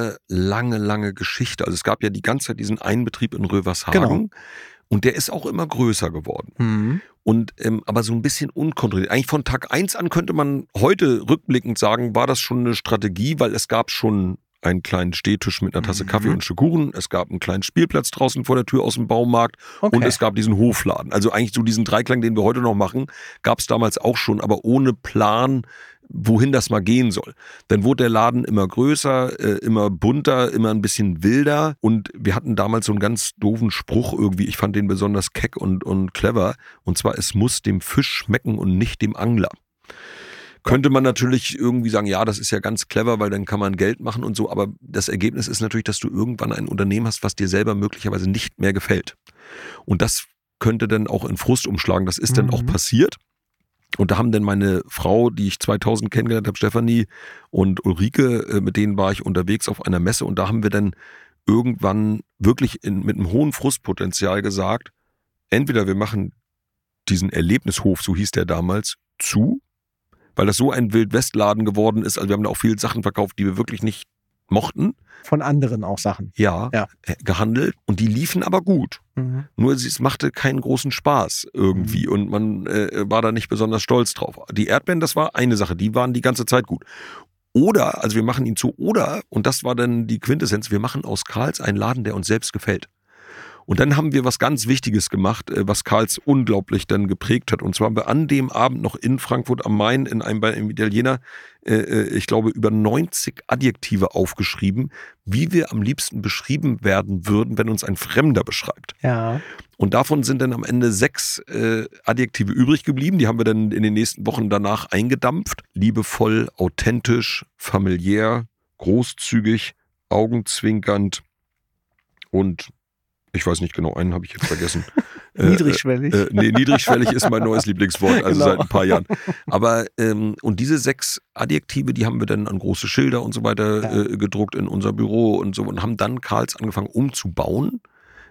lange Geschichte. Also es gab ja die ganze Zeit diesen einen Betrieb in Rövershagen. Genau. Und der ist auch immer größer geworden. Mhm. Und aber so ein bisschen unkontrolliert. Eigentlich von Tag 1 an könnte man heute rückblickend sagen, war das schon eine Strategie, weil es gab schon einen kleinen Stehtisch mit einer Tasse Kaffee und ein Stück Kuchen. Es gab einen kleinen Spielplatz draußen vor der Tür aus dem Baumarkt und es gab diesen Hofladen. Also eigentlich so diesen Dreiklang, den wir heute noch machen, gab es damals auch schon, aber ohne Plan, wohin das mal gehen soll. Dann wurde der Laden immer größer, immer bunter, immer ein bisschen wilder und wir hatten damals so einen ganz doofen Spruch irgendwie, ich fand den besonders keck und clever, und zwar, es muss dem Fisch schmecken und nicht dem Angler. Könnte man natürlich irgendwie sagen, ja, das ist ja ganz clever, weil dann kann man Geld machen und so, aber das Ergebnis ist natürlich, dass du irgendwann ein Unternehmen hast, was dir selber möglicherweise nicht mehr gefällt. Und das könnte dann auch in Frust umschlagen. Das ist dann auch passiert. Und da haben dann meine Frau, die ich 2000 kennengelernt habe, Stefanie und Ulrike, mit denen war ich unterwegs auf einer Messe und da haben wir dann irgendwann wirklich mit einem hohen Frustpotenzial gesagt, entweder wir machen diesen Erlebnishof, so hieß der damals, zu, weil das so ein Wildwestladen geworden ist. Also wir haben da auch viele Sachen verkauft, die wir wirklich nicht mochten. Von anderen auch Sachen. Ja. Gehandelt. Und die liefen aber gut. Nur es machte keinen großen Spaß irgendwie. Und man war da nicht besonders stolz drauf. Die Erdbeeren, das war eine Sache. Die waren die ganze Zeit gut. Oder, also wir machen ihn zu, oder, und das war dann die Quintessenz, wir machen aus Karls einen Laden, der uns selbst gefällt. Und dann haben wir was ganz Wichtiges gemacht, was Karls unglaublich dann geprägt hat. Und zwar haben wir an dem Abend noch in Frankfurt am Main in einem Italiener, ich glaube, über 90 Adjektive aufgeschrieben, wie wir am liebsten beschrieben werden würden, wenn uns ein Fremder beschreibt. Ja. Und davon sind dann am Ende 6 Adjektive übrig geblieben. Die haben wir dann in den nächsten Wochen danach eingedampft. Liebevoll, authentisch, familiär, großzügig, augenzwinkernd und ich weiß nicht genau, einen habe ich jetzt vergessen. Niedrigschwellig. Niedrigschwellig ist mein neues Lieblingswort, also Genau. seit ein paar Jahren. Aber, und diese 6 Adjektive, die haben wir dann an große Schilder und so weiter gedruckt in unser Büro und so und haben dann Karls angefangen umzubauen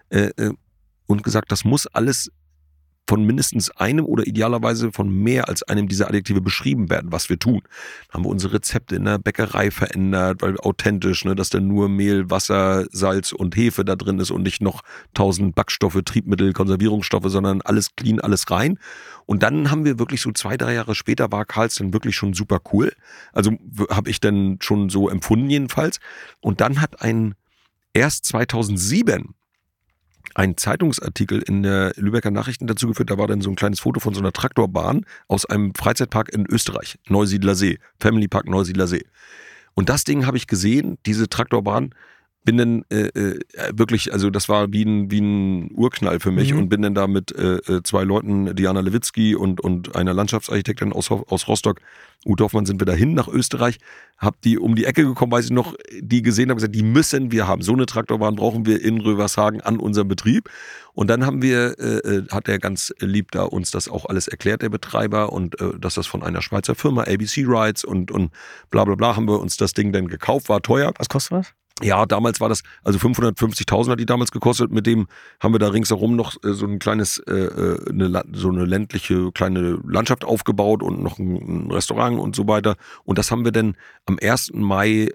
und gesagt, das muss alles von mindestens einem oder idealerweise von mehr als einem dieser Adjektive beschrieben werden, was wir tun. Dann haben wir unsere Rezepte in der Bäckerei verändert, weil authentisch, ne, dass da nur Mehl, Wasser, Salz und Hefe da drin ist und nicht noch 1000 Backstoffe, Triebmittel, Konservierungsstoffe, sondern alles clean, alles rein. Und dann haben wir wirklich so 2-3 Jahre später war Karls dann wirklich schon super cool. Also habe ich dann schon so empfunden jedenfalls. Und dann hat erst 2007 ein Zeitungsartikel in der Lübecker Nachrichten dazu geführt, da war dann so ein kleines Foto von so einer Traktorbahn aus einem Freizeitpark in Österreich, Neusiedler See, Family Park Neusiedler See. Und das Ding habe ich gesehen, diese Traktorbahn, bin dann wirklich, also das war wie ein Urknall für mich und bin dann da mit 2 Leuten, Diana Lewitzki und einer Landschaftsarchitektin aus Rostock, Ute Hoffmann, sind wir dahin nach Österreich, hab die um die Ecke gekommen, weiß ich noch, die gesehen haben, gesagt, die müssen wir haben. So eine Traktorbahn brauchen wir in Rövershagen an unserem Betrieb. Und dann haben wir, hat er ganz lieb da uns das auch alles erklärt, der Betreiber, und dass das von einer Schweizer Firma, ABC Rides und bla bla bla, haben wir uns das Ding dann gekauft, war teuer. Was kostet was? Ja, damals war das, also 550.000 hat die damals gekostet. Mit dem haben wir da ringsherum noch so ein kleines, so eine ländliche kleine Landschaft aufgebaut und noch ein Restaurant und so weiter. Und das haben wir dann am 1. Mai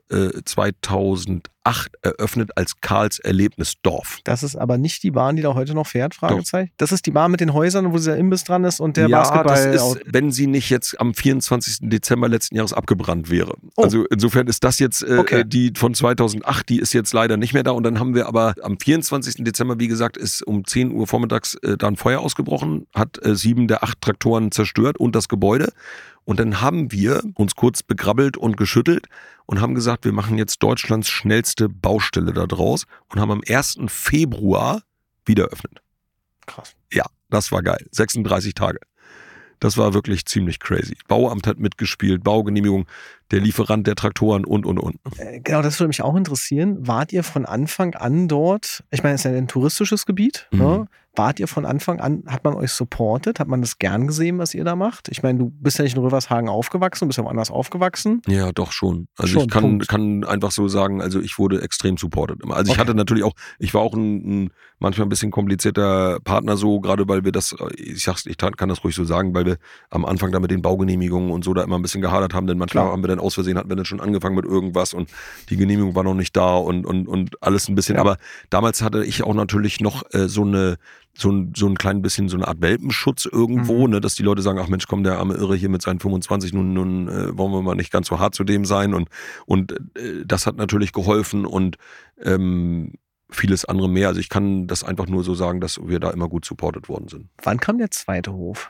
2008 eröffnet als Karls Erlebnisdorf. Das ist aber nicht die Bahn, die da heute noch fährt, Fragezeichen. Doch. Das ist die Bahn mit den Häusern, wo dieser Imbiss dran ist und der Basketball. Das ist, wenn sie nicht jetzt am 24. Dezember letzten Jahres abgebrannt wäre. Oh. Also insofern ist das jetzt die von 2008, die ist jetzt leider nicht mehr da. Und dann haben wir aber am 24. Dezember, wie gesagt, ist um 10 Uhr vormittags da ein Feuer ausgebrochen, hat 7 der 8 Traktoren zerstört und das Gebäude. Und dann haben wir uns kurz begrabbelt und geschüttelt und haben gesagt, wir machen jetzt Deutschlands schnellste Baustelle da draus und haben am 1. Februar wieder eröffnet. Krass. Ja, das war geil. 36 Tage. Das war wirklich ziemlich crazy. Bauamt hat mitgespielt, Baugenehmigung, der Lieferant der Traktoren und. Genau, das würde mich auch interessieren. Wart ihr von Anfang an dort, ich meine, es ist ja ein touristisches Gebiet, ne? Wart ihr von Anfang an, hat man euch supportet? Hat man das gern gesehen, was ihr da macht? Ich meine, du bist ja nicht in Rövershagen aufgewachsen, du bist ja woanders aufgewachsen. Ja, doch schon. Also ich kann einfach so sagen, also ich wurde extrem supportet immer. Also ich hatte natürlich auch, ich war auch ein manchmal ein bisschen komplizierter Partner so, gerade weil wir das, ich kann das ruhig so sagen, weil wir am Anfang da mit den Baugenehmigungen und so da immer ein bisschen gehadert haben, denn manchmal haben wir dann aus Versehen hatten wir dann schon angefangen mit irgendwas und die Genehmigung war noch nicht da und alles ein bisschen. Ja. Aber damals hatte ich auch natürlich noch so ein klein bisschen so eine Art Welpenschutz irgendwo, ne, dass die Leute sagen, ach Mensch, komm, der arme Irre hier mit seinen 25, nun wollen wir mal nicht ganz so hart zu dem sein und das hat natürlich geholfen und vieles andere mehr. Also ich kann das einfach nur so sagen, dass wir da immer gut supported worden sind. Wann kam der zweite Hof?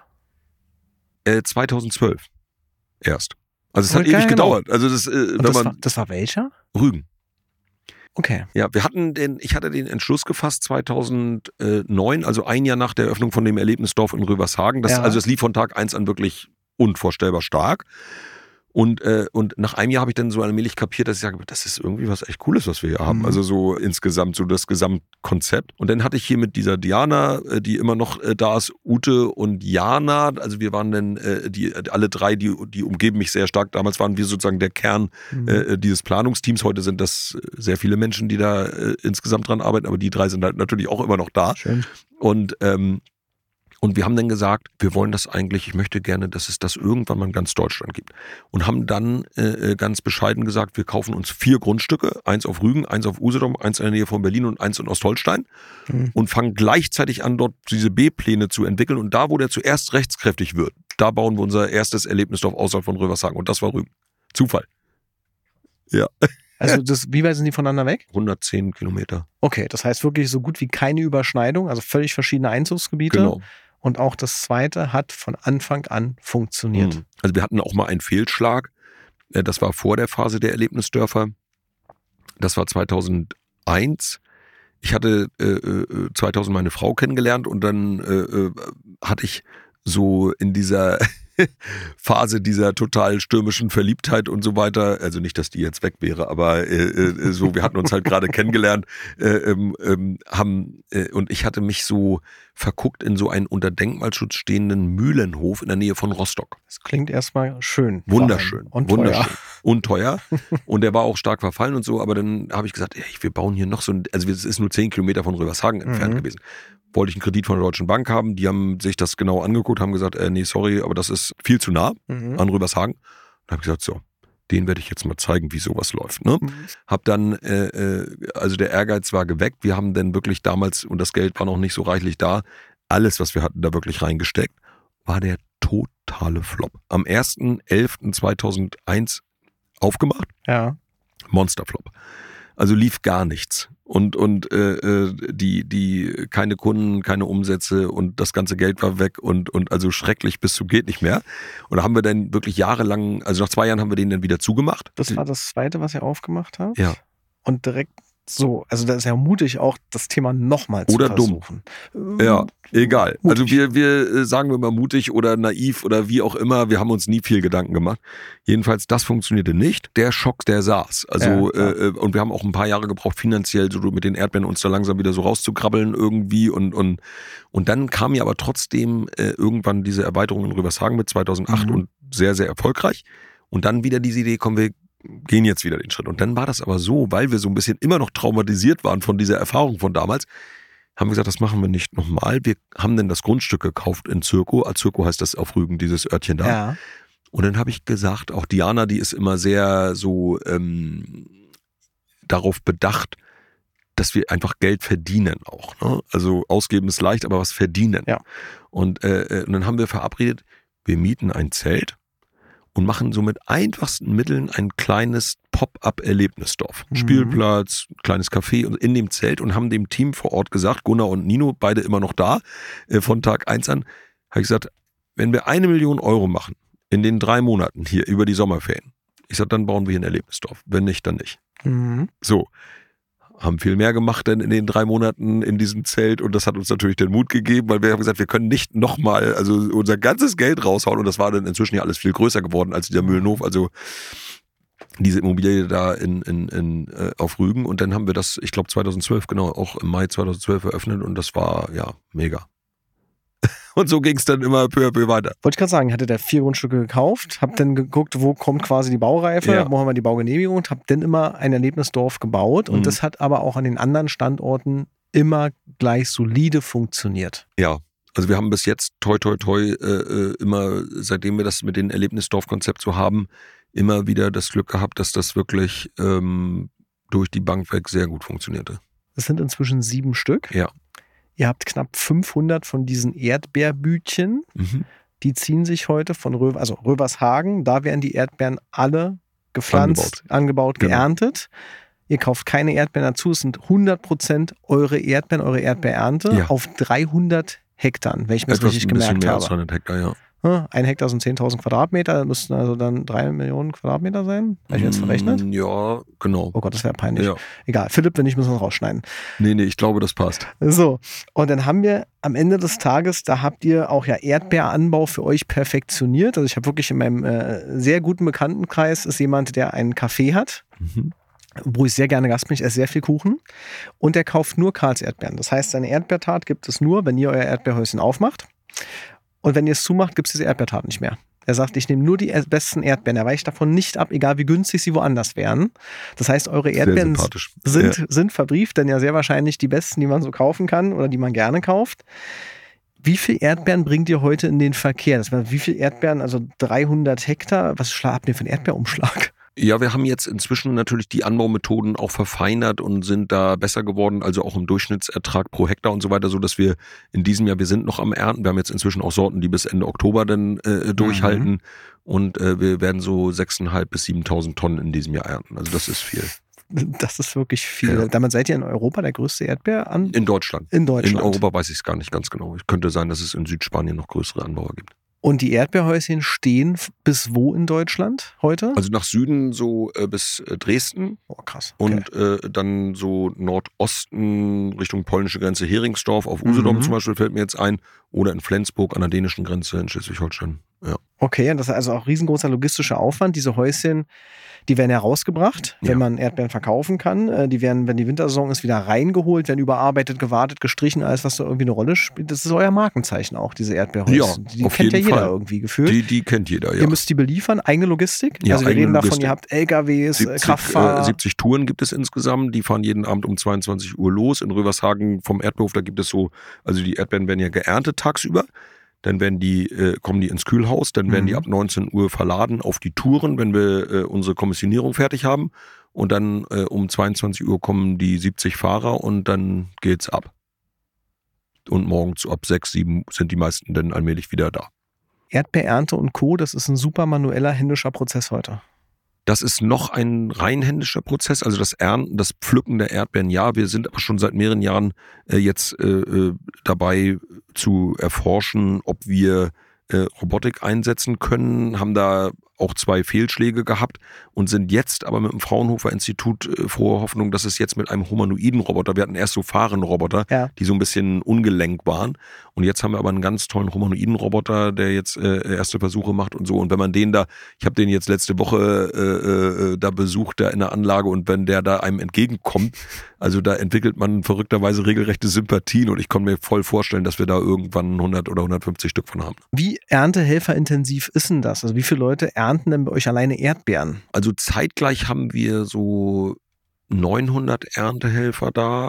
2012 erst. Also es hat ewig gedauert. Also das war welcher? Rügen. Okay. Ja, ich hatte den Entschluss gefasst 2009, also ein Jahr nach der Eröffnung von dem Erlebnisdorf in Rövershagen. Also es lief von Tag 1 an wirklich unvorstellbar stark. Und nach einem Jahr habe ich dann so allmählich kapiert, dass ich sage, das ist irgendwie was echt Cooles, was wir hier haben. Also so insgesamt, so das Gesamtkonzept. Und dann hatte ich hier mit dieser Diana, die immer noch da ist, Ute und Jana. Also wir waren dann alle drei, die umgeben mich sehr stark. Damals waren wir sozusagen der Kern dieses Planungsteams. Heute sind das sehr viele Menschen, die da insgesamt dran arbeiten. Aber die drei sind halt natürlich auch immer noch da. Schön. Und wir haben dann gesagt, wir wollen das eigentlich, ich möchte gerne, dass es das irgendwann mal in ganz Deutschland gibt. Und haben dann ganz bescheiden gesagt, wir kaufen uns 4 Grundstücke, 1 auf Rügen, 1 auf Usedom, 1 in der Nähe von Berlin und 1 in Ostholstein und fangen gleichzeitig an, dort diese B-Pläne zu entwickeln. Und da, wo der zuerst rechtskräftig wird, da bauen wir unser erstes Erlebnisdorf außerhalb von Rövershagen. Und das war Rügen. Zufall. Ja. Also wie weit sind die voneinander weg? 110 Kilometer. Okay, das heißt wirklich so gut wie keine Überschneidung, also völlig verschiedene Einzugsgebiete. Genau. Und auch das zweite hat von Anfang an funktioniert. Also wir hatten auch mal einen Fehlschlag. Das war vor der Phase der Erlebnisdörfer. Das war 2001. Ich hatte 2000 meine Frau kennengelernt und dann hatte ich so in dieser Phase dieser total stürmischen Verliebtheit und so weiter, also nicht, dass die jetzt weg wäre, aber so, wir hatten uns halt gerade kennengelernt, und ich hatte mich so verguckt in so einen unter Denkmalschutz stehenden Mühlenhof in der Nähe von Rostock. Das klingt erstmal schön. Wunderschön. Und wunderschön. teuer. Und teuer. Und der war auch stark verfallen und so, aber dann habe ich gesagt, wir bauen hier noch so ein, also es ist nur 10 Kilometer von Rövershagen entfernt gewesen. Wollte ich einen Kredit von der Deutschen Bank haben, die haben sich das genau angeguckt, haben gesagt, nee, sorry, aber das ist viel zu nah an Rövershagen. Und habe gesagt, so, den werde ich jetzt mal zeigen, wie sowas läuft. Ne? Hab dann, also der Ehrgeiz war geweckt, wir haben dann wirklich damals, und das Geld war noch nicht so reichlich da, alles, was wir hatten, da wirklich reingesteckt, war der totale Flop. Am 1.11.2001 aufgemacht, Monsterflop. Also lief gar nichts. Und die keine Kunden, keine Umsätze und das ganze Geld war weg und also schrecklich bis zu geht nicht mehr. Und da haben wir dann wirklich jahrelang, also nach 2 Jahren haben wir den dann wieder zugemacht. Das war das zweite, was ihr aufgemacht habt? Ja. Und direkt so, also da ist ja mutig auch, das Thema nochmal zu versuchen. Ja, egal. Mutig. Also wir sagen wir mal mutig oder naiv oder wie auch immer, wir haben uns nie viel Gedanken gemacht. Jedenfalls, das funktionierte nicht. Der Schock, der saß. Also und wir haben auch ein paar Jahre gebraucht, finanziell so mit den Erdbeeren uns da langsam wieder so rauszukrabbeln irgendwie und dann kam ja aber trotzdem irgendwann diese Erweiterung in Rövershagen mit 2008 und sehr, sehr erfolgreich. Und dann wieder diese Idee, komm, wir gehen jetzt wieder den Schritt. Und dann war das aber so, weil wir so ein bisschen immer noch traumatisiert waren von dieser Erfahrung von damals, haben wir gesagt, das machen wir nicht nochmal. Wir haben dann das Grundstück gekauft in Zirko. Zirko heißt das auf Rügen, dieses Örtchen da. Ja. Und dann habe ich gesagt, auch Diana, die ist immer sehr so darauf bedacht, dass wir einfach Geld verdienen auch. Ne? Also ausgeben ist leicht, aber was verdienen. Ja. Und dann haben wir verabredet, wir mieten ein Zelt und machen so mit einfachsten Mitteln ein kleines Pop-up-Erlebnisdorf. Spielplatz, kleines Café und in dem Zelt und haben dem Team vor Ort gesagt, Gunnar und Nino, beide immer noch da, von Tag 1 an, habe ich gesagt, wenn wir 1 Million Euro machen in den 3 Monaten hier über die Sommerferien, ich sage, dann bauen wir hier ein Erlebnisdorf. Wenn nicht, dann nicht. So. Haben viel mehr gemacht denn in den 3 Monaten in diesem Zelt und das hat uns natürlich den Mut gegeben, weil wir haben gesagt, wir können nicht nochmal also unser ganzes Geld raushauen und das war dann inzwischen ja alles viel größer geworden als dieser Mühlenhof, also diese Immobilie da auf Rügen und dann haben wir das, ich glaube 2012, genau, auch im Mai 2012 eröffnet und das war ja mega. Und so ging es dann immer peu à peu weiter. Wollte ich gerade sagen, hatte der 4 Grundstücke gekauft, hab dann geguckt, wo kommt quasi die Baureife, wo haben wir die Baugenehmigung und hab dann immer ein Erlebnisdorf gebaut und das hat aber auch an den anderen Standorten immer gleich solide funktioniert. Ja, also wir haben bis jetzt toi toi toi immer, seitdem wir das mit dem Erlebnisdorfkonzept so haben, immer wieder das Glück gehabt, dass das wirklich durch die Bank weg sehr gut funktionierte. Es sind inzwischen 7 Stück. Ja. Ihr habt knapp 500 von diesen Erdbeerbütchen. Die ziehen sich heute von Rövershagen. Da werden die Erdbeeren alle gepflanzt, angebaut, Genau. Geerntet. Ihr kauft keine Erdbeeren dazu. Es sind 100% eure Erdbeeren, eure Erdbeerernte auf 300 Hektar, wenn ich mir das richtig gemerkt habe. Mehr als 300 Hektar, ja. 1 Hektar sind 10.000 Quadratmeter, das müssten also dann 3 Millionen Quadratmeter sein. Habe ich jetzt verrechnet? Ja, genau. Oh Gott, das wäre peinlich. Ja. Egal, Philipp, wenn nicht, müssen wir es rausschneiden. Nee, ich glaube, das passt. So, und dann haben wir am Ende des Tages, da habt ihr auch ja Erdbeeranbau für euch perfektioniert. Also ich habe wirklich in meinem sehr guten Bekanntenkreis ist jemand, der einen Café hat, wo ich sehr gerne Gast bin. Ich esse sehr viel Kuchen. Und der kauft nur Karls-Erdbeeren. Das heißt, seine Erdbeertat gibt es nur, wenn ihr euer Erdbeerhäuschen aufmacht. Und wenn ihr es zumacht, gibt es diese Erdbeertat nicht mehr. Er sagt, ich nehme nur die besten Erdbeeren. Er weicht davon nicht ab, egal wie günstig sie woanders wären. Das heißt, eure Erdbeeren sind verbrieft, denn ja sehr wahrscheinlich die besten, die man so kaufen kann oder die man gerne kauft. Wie viel Erdbeeren bringt ihr heute in den Verkehr? Das war wie viel Erdbeeren? Also 300 Hektar. Was habt ihr für einen Erdbeerumschlag? Ja, wir haben jetzt inzwischen natürlich die Anbaumethoden auch verfeinert und sind da besser geworden, also auch im Durchschnittsertrag pro Hektar und so weiter, so dass wir in diesem Jahr, wir sind noch am Ernten, wir haben jetzt inzwischen auch Sorten, die bis Ende Oktober dann durchhalten und wir werden so 6.500 bis 7.000 Tonnen in diesem Jahr ernten, also das ist viel. Das ist wirklich viel. Ja. Damit seid ihr in Europa der größte Erdbeeranbauer? In Deutschland. In Deutschland. In Europa weiß ich es gar nicht ganz genau. Es könnte sein, dass es in Südspanien noch größere Anbauer gibt. Und die Erdbeerhäuschen stehen bis wo in Deutschland heute? Also nach Süden so bis Dresden. Oh, krass. Okay. Und dann so Nordosten Richtung polnische Grenze, Heringsdorf auf Usedom zum Beispiel fällt mir jetzt ein. Oder in Flensburg an der dänischen Grenze in Schleswig-Holstein. Ja. Okay, und das ist also auch riesengroßer logistischer Aufwand. Diese Häuschen, die werden herausgebracht, wenn man Erdbeeren verkaufen kann. Die werden, wenn die Wintersaison ist, wieder reingeholt, werden überarbeitet, gewartet, gestrichen, alles, was da irgendwie eine Rolle spielt. Das ist euer Markenzeichen auch, diese Erdbeerhäuschen. Ja, die auf kennt jeden ja jeder Fall. irgendwie gefühlt. Die kennt jeder, ja. Ihr müsst die beliefern, eigene Logistik? Ja, also wir reden davon, ihr habt LKWs, 70, Kraftfahrer. 70 Touren gibt es insgesamt, die fahren jeden Abend um 22 Uhr los. In Rövershagen vom Erdbeerhof, da gibt es so, also die Erdbeeren werden ja geerntet tagsüber. Dann werden kommen die ins Kühlhaus, dann werden die ab 19 Uhr verladen auf die Touren, wenn wir unsere Kommissionierung fertig haben. Und dann um 22 Uhr kommen die 70 Fahrer und dann geht's ab. Und morgens ab 6, 7 sind die meisten dann allmählich wieder da. Erdbeerernte und Co., das ist ein super manueller, händischer Prozess heute. Das ist noch ein rein händischer Prozess, also das Ernten, das Pflücken der Erdbeeren, ja. Wir sind aber schon seit mehreren Jahren jetzt dabei zu erforschen, ob wir Robotik einsetzen können, haben da auch 2 Fehlschläge gehabt und sind jetzt aber mit dem Fraunhofer Institut frohe Hoffnung, dass es jetzt mit einem humanoiden Roboter, wir hatten erst so fahrende Roboter, die so ein bisschen ungelenk waren und jetzt haben wir aber einen ganz tollen humanoiden Roboter, der jetzt erste Versuche macht und so und wenn man den da, ich habe den jetzt letzte Woche da besucht, da in der Anlage und wenn der da einem entgegenkommt, also da entwickelt man verrückterweise regelrechte Sympathien und ich kann mir voll vorstellen, dass wir da irgendwann 100 oder 150 Stück von haben. Wie erntehelferintensiv ist denn das? Also wie viele Leute ernten denn bei euch alleine Erdbeeren? Also zeitgleich haben wir so 900 Erntehelfer da,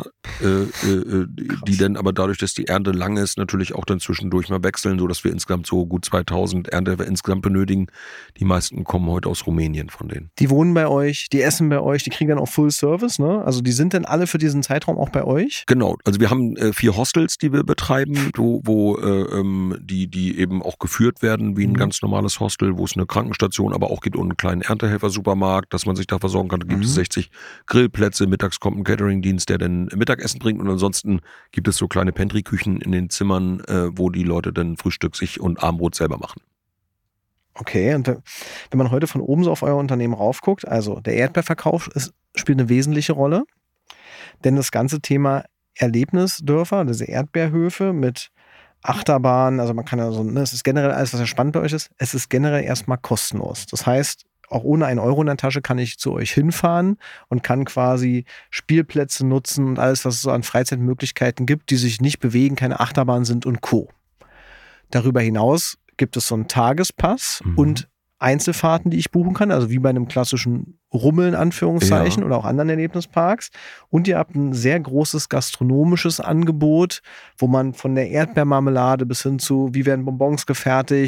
die dann aber dadurch, dass die Ernte lang ist, natürlich auch dann zwischendurch mal wechseln, sodass wir insgesamt so gut 2000 Erntehelfer insgesamt benötigen. Die meisten kommen heute aus Rumänien von denen. Die wohnen bei euch, die essen bei euch, die kriegen dann auch Full Service, ne? Also die sind dann alle für diesen Zeitraum auch bei euch? Genau, also wir haben 4 Hostels, die wir betreiben, wo die eben auch geführt werden wie ein ganz normales Hostel, wo es eine Krankenstation aber auch gibt und einen kleinen Erntehelfer-Supermarkt, dass man sich da versorgen kann. Da gibt es 60 Grillplätze, mittags kommt ein Cateringdienst, der dann Mittagessen bringt und ansonsten gibt es so kleine Pantry-Küchen in den Zimmern, wo die Leute dann Frühstück sich und Abendbrot selber machen. Okay, und wenn man heute von oben so auf euer Unternehmen raufguckt, also der Erdbeerverkauf spielt eine wesentliche Rolle, denn das ganze Thema Erlebnisdörfer, diese Erdbeerhöfe mit Achterbahn, also man kann ja so, ne, es ist generell alles, was ja spannend bei euch ist, es ist generell erstmal kostenlos. Das heißt, auch ohne 1 Euro in der Tasche kann ich zu euch hinfahren und kann quasi Spielplätze nutzen und alles, was es so an Freizeitmöglichkeiten gibt, die sich nicht bewegen, keine Achterbahn sind und Co. Darüber hinaus gibt es so einen Tagespass und Einzelfahrten, die ich buchen kann, also wie bei einem klassischen Rummel in Anführungszeichen oder auch anderen Erlebnisparks. Und ihr habt ein sehr großes gastronomisches Angebot, wo man von der Erdbeermarmelade bis hin zu, wie werden Bonbons gefertigt,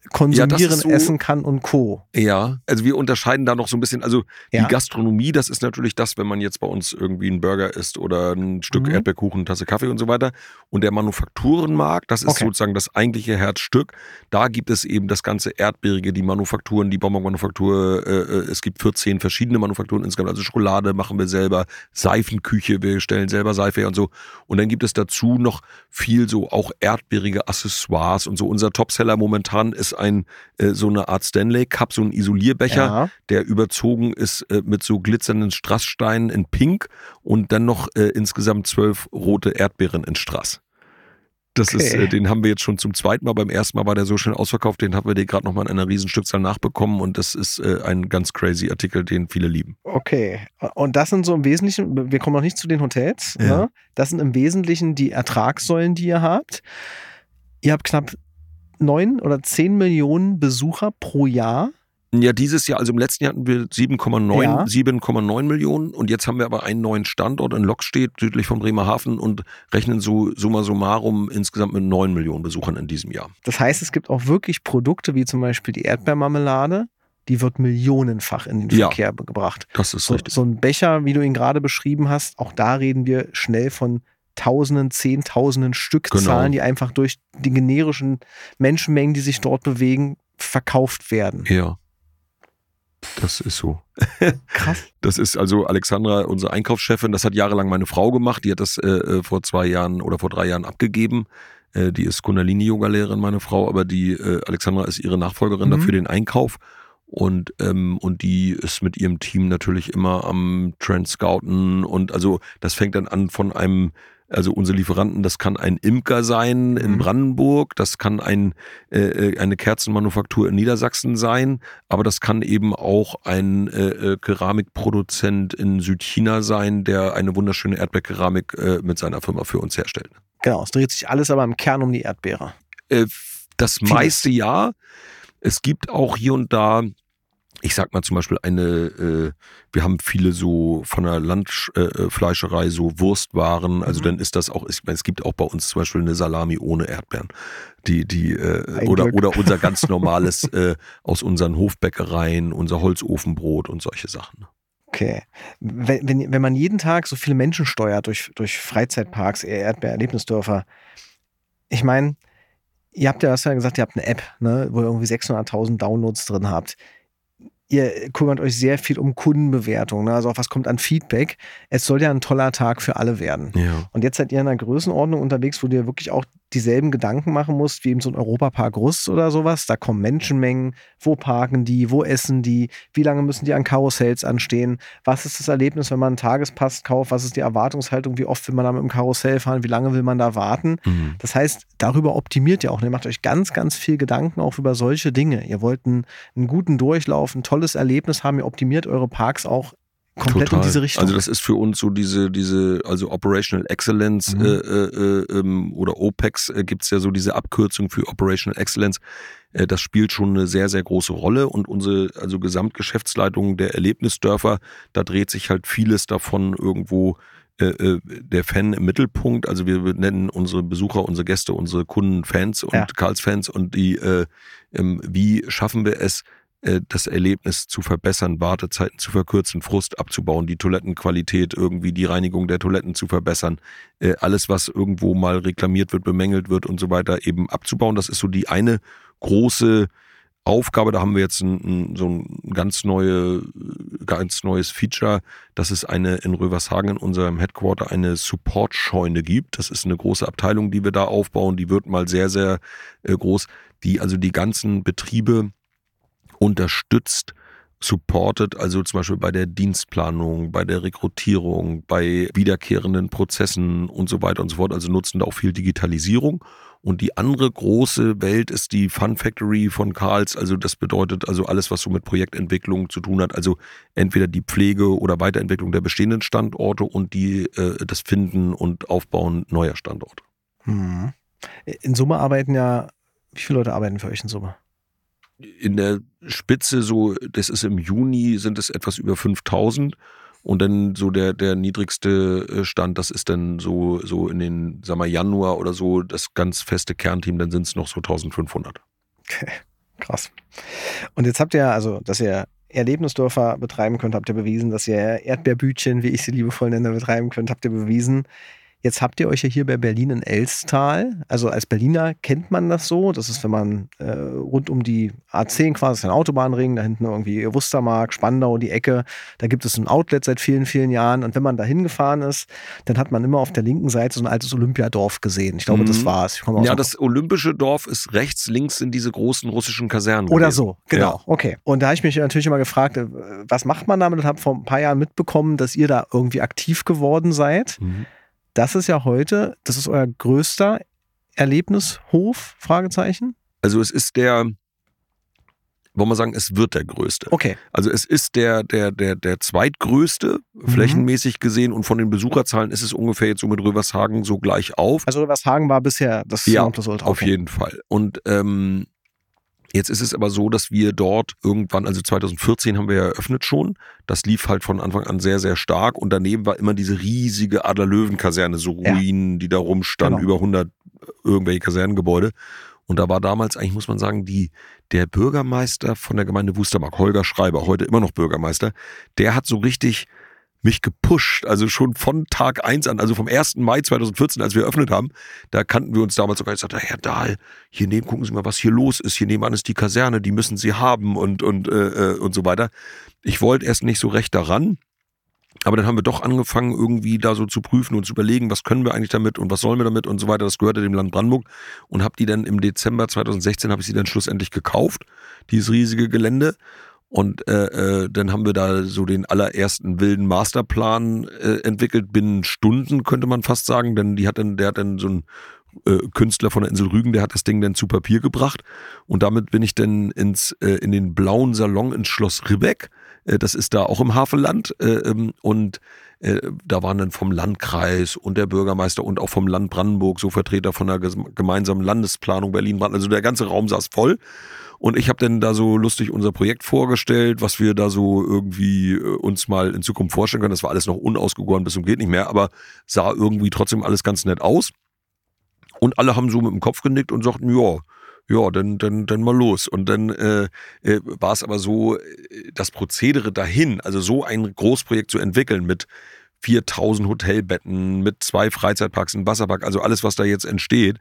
konsumieren, so, essen kann und Co. Ja, also wir unterscheiden da noch so ein bisschen, also die Gastronomie, das ist natürlich das, wenn man jetzt bei uns irgendwie einen Burger isst oder ein Stück Erdbeerkuchen, eine Tasse Kaffee und so weiter. Und der Manufakturenmarkt, das ist sozusagen das eigentliche Herzstück. Da gibt es eben das ganze Erdbeerige, die Manufakturen, die Bonbon-Manufaktur. Es gibt 14 verschiedene Manufakturen insgesamt. Also Schokolade machen wir selber, Seifenküche, wir stellen selber Seife her und so. Und dann gibt es dazu noch viel so auch erdbeerige Accessoires und so. Unser Topseller momentan ist so eine Art Stanley Cup, so ein Isolierbecher, der überzogen ist mit so glitzernden Strasssteinen in Pink und dann noch insgesamt 12 rote Erdbeeren in Strass. Das ist, den haben wir jetzt schon zum zweiten Mal. Beim ersten Mal war der so schnell ausverkauft, den haben wir gerade nochmal in einer Riesenstückzahl nachbekommen und das ist ein ganz crazy Artikel, den viele lieben. Okay, und das sind so im Wesentlichen, wir kommen noch nicht zu den Hotels, ne? Das sind im Wesentlichen die Ertragssäulen, die ihr habt. Ihr habt knapp 9 oder 10 Millionen Besucher pro Jahr. Ja, dieses Jahr, also im letzten Jahr hatten wir 7,9 Millionen und jetzt haben wir aber einen neuen Standort in Lockstedt, südlich von Bremerhaven und rechnen so summa summarum insgesamt mit 9 Millionen Besuchern in diesem Jahr. Das heißt, es gibt auch wirklich Produkte wie zum Beispiel die Erdbeermarmelade, die wird millionenfach in den Verkehr gebracht. Das ist richtig. So ein Becher, wie du ihn gerade beschrieben hast, auch da reden wir schnell von Tausenden, Zehntausenden Stückzahlen, die einfach durch die generischen Menschenmengen, die sich dort bewegen, verkauft werden. Ja, das ist so. Krass. Das ist also Alexandra, unsere Einkaufschefin, das hat jahrelang meine Frau gemacht, die hat das vor 2 Jahren oder vor 3 Jahren abgegeben. Die ist Kundalini-Yoga-Lehrerin, meine Frau, aber die Alexandra ist ihre Nachfolgerin dafür den Einkauf. Und die ist mit ihrem Team natürlich immer am Trend scouten und also das fängt dann an von einem, also unsere Lieferanten, das kann ein Imker sein in Brandenburg, das kann eine Kerzenmanufaktur in Niedersachsen sein, aber das kann eben auch ein Keramikproduzent in Südchina sein, der eine wunderschöne Erdbeerkeramik mit seiner Firma für uns herstellt. Genau, es dreht sich alles aber im Kern um die Erdbeere. Das meiste ja. Es gibt auch hier und da, ich sag mal zum Beispiel wir haben viele so von der Landfleischerei so Wurstwaren, also dann ist das auch, ich meine, es gibt auch bei uns zum Beispiel eine Salami ohne Erdbeeren, oder unser ganz normales aus unseren Hofbäckereien, unser Holzofenbrot und solche Sachen. Okay. Wenn man jeden Tag so viele Menschen steuert durch Freizeitparks, Erdbeererlebnisdörfer, ich meine, ihr habt ja gesagt, ihr habt eine App, ne, wo ihr irgendwie 600.000 Downloads drin habt. Ihr kümmert euch sehr viel um Kundenbewertung, ne? Also auch was kommt an Feedback. Es soll ja ein toller Tag für alle werden. Ja. Und jetzt seid ihr in einer Größenordnung unterwegs, wo du dir wirklich auch dieselben Gedanken machen musst, wie eben so ein Europapark Rust oder sowas. Da kommen Menschenmengen, wo parken die, wo essen die, wie lange müssen die an Karussells anstehen, was ist das Erlebnis, wenn man einen Tagespass kauft, was ist die Erwartungshaltung, wie oft will man da mit dem Karussell fahren, wie lange will man da warten. Das heißt, darüber optimiert ihr auch. Ihr macht euch ganz, ganz viel Gedanken auch über solche Dinge. Ihr wollt einen guten Durchlauf, ein tolles Erlebnis haben, ihr optimiert eure Parks auch komplett in diese Richtung. Also das ist für uns so diese also Operational Excellence oder OPEX gibt's ja so diese Abkürzung für Operational Excellence. Das spielt schon eine sehr, sehr große Rolle und unsere Gesamtgeschäftsleitung der Erlebnisdörfer, da dreht sich halt vieles davon irgendwo der Fan im Mittelpunkt. Also wir nennen unsere Besucher, unsere Gäste, unsere Kunden Fans und Karls-Fans und wie schaffen wir es, das Erlebnis zu verbessern, Wartezeiten zu verkürzen, Frust abzubauen, die Toilettenqualität irgendwie, die Reinigung der Toiletten zu verbessern, alles, was irgendwo mal reklamiert wird, bemängelt wird und so weiter, eben abzubauen. Das ist so die eine große Aufgabe. Da haben wir jetzt so ein ganz neues Feature, dass es in Rövershagen in unserem Headquarter eine Support-Scheune gibt. Das ist eine große Abteilung, die wir da aufbauen. Die wird mal sehr, sehr groß, die also die ganzen Betriebe unterstützt, supportet, also zum Beispiel bei der Dienstplanung, bei der Rekrutierung, bei wiederkehrenden Prozessen und so weiter und so fort. Also nutzen da auch viel Digitalisierung. Und die andere große Welt ist die Fun Factory von Karls. Also das bedeutet also alles, was so mit Projektentwicklung zu tun hat. Also entweder die Pflege oder Weiterentwicklung der bestehenden Standorte und das Finden und Aufbauen neuer Standorte. In Summe wie viele Leute arbeiten für euch in Summe? In der Spitze das ist im Juni, sind es etwas über 5.000 und dann so der niedrigste Stand, das ist dann so in den, Januar oder so, das ganz feste Kernteam, dann sind es noch so 1.500. Okay. Krass. Und jetzt habt ihr, also, dass ihr Erlebnisdörfer betreiben könnt, habt ihr bewiesen, dass ihr Erdbeerbütchen, wie ich sie liebevoll nenne, betreiben könnt, habt ihr bewiesen. Jetzt habt ihr euch ja hier bei Berlin in Elsttal, also als Berliner kennt man das so, das ist, wenn man rund um die A10 quasi, das ist ein Autobahnring, da hinten irgendwie Wustermark, Spandau, die Ecke, da gibt es ein Outlet seit vielen, vielen Jahren und wenn man da hingefahren ist, dann hat man immer auf der linken Seite so ein altes Olympiadorf gesehen. Ich glaube, das war's. Ja, das olympische Dorf ist rechts, links in diese großen russischen Kasernen oder gewesen. So, genau, ja. Okay. Und da habe ich mich natürlich immer gefragt, was macht man damit und habe vor ein paar Jahren mitbekommen, dass ihr da irgendwie aktiv geworden seid. Das ist ja heute, das ist euer größter Erlebnishof, Fragezeichen? Also es ist wollen wir sagen, es wird der größte. Okay. Also es ist der zweitgrößte, flächenmäßig gesehen und von den Besucherzahlen ist es ungefähr jetzt so mit Rövershagen so gleich auf. Also Rövershagen war bisher das Nonplusultra. Auf jeden Fall. Und jetzt ist es aber so, dass wir dort irgendwann, also 2014 haben wir eröffnet schon, das lief halt von Anfang an sehr, sehr stark und daneben war immer diese riesige Adler-Löwen-Kaserne, so Ruinen, die da rumstanden, über 100 irgendwelche Kasernengebäude. Und da war damals eigentlich, muss man sagen, der Bürgermeister von der Gemeinde Wustermark, Holger Schreiber, heute immer noch Bürgermeister, der hat so richtig mich gepusht, also schon von Tag 1 an, also vom 1. Mai 2014, als wir eröffnet haben, da kannten wir uns damals sogar, ich sagte, Herr Dahl, hier neben, gucken Sie mal, was hier los ist, hier nebenan ist die Kaserne, die müssen Sie haben und so weiter. Ich wollte erst nicht so recht daran, aber dann haben wir doch angefangen, irgendwie da so zu prüfen und zu überlegen, was können wir eigentlich damit und was sollen wir damit und so weiter, das gehörte dem Land Brandenburg und habe die dann im Dezember 2016, habe ich sie dann schlussendlich gekauft, dieses riesige Gelände. Und dann haben wir da so den allerersten wilden Masterplan entwickelt, binnen Stunden könnte man fast sagen, denn der hat dann so ein Künstler von der Insel Rügen, der hat das Ding dann zu Papier gebracht und damit bin ich dann in den blauen Salon ins Schloss Ribbeck, das ist da auch im Havelland und da waren dann vom Landkreis und der Bürgermeister und auch vom Land Brandenburg so Vertreter von der gemeinsamen Landesplanung Berlin-Brandenburg, also der ganze Raum saß voll. Und ich habe dann da so lustig unser Projekt vorgestellt, was wir da so irgendwie uns mal in Zukunft vorstellen können. Das war alles noch unausgegoren bis zum geht nicht mehr, aber sah irgendwie trotzdem alles ganz nett aus. Und alle haben so mit dem Kopf genickt und sagten, ja, dann mal los. Und dann war es aber so, das Prozedere dahin, also so ein Großprojekt zu entwickeln mit 4000 Hotelbetten, mit 2 Freizeitparks, ein Wasserpark, also alles, was da jetzt entsteht,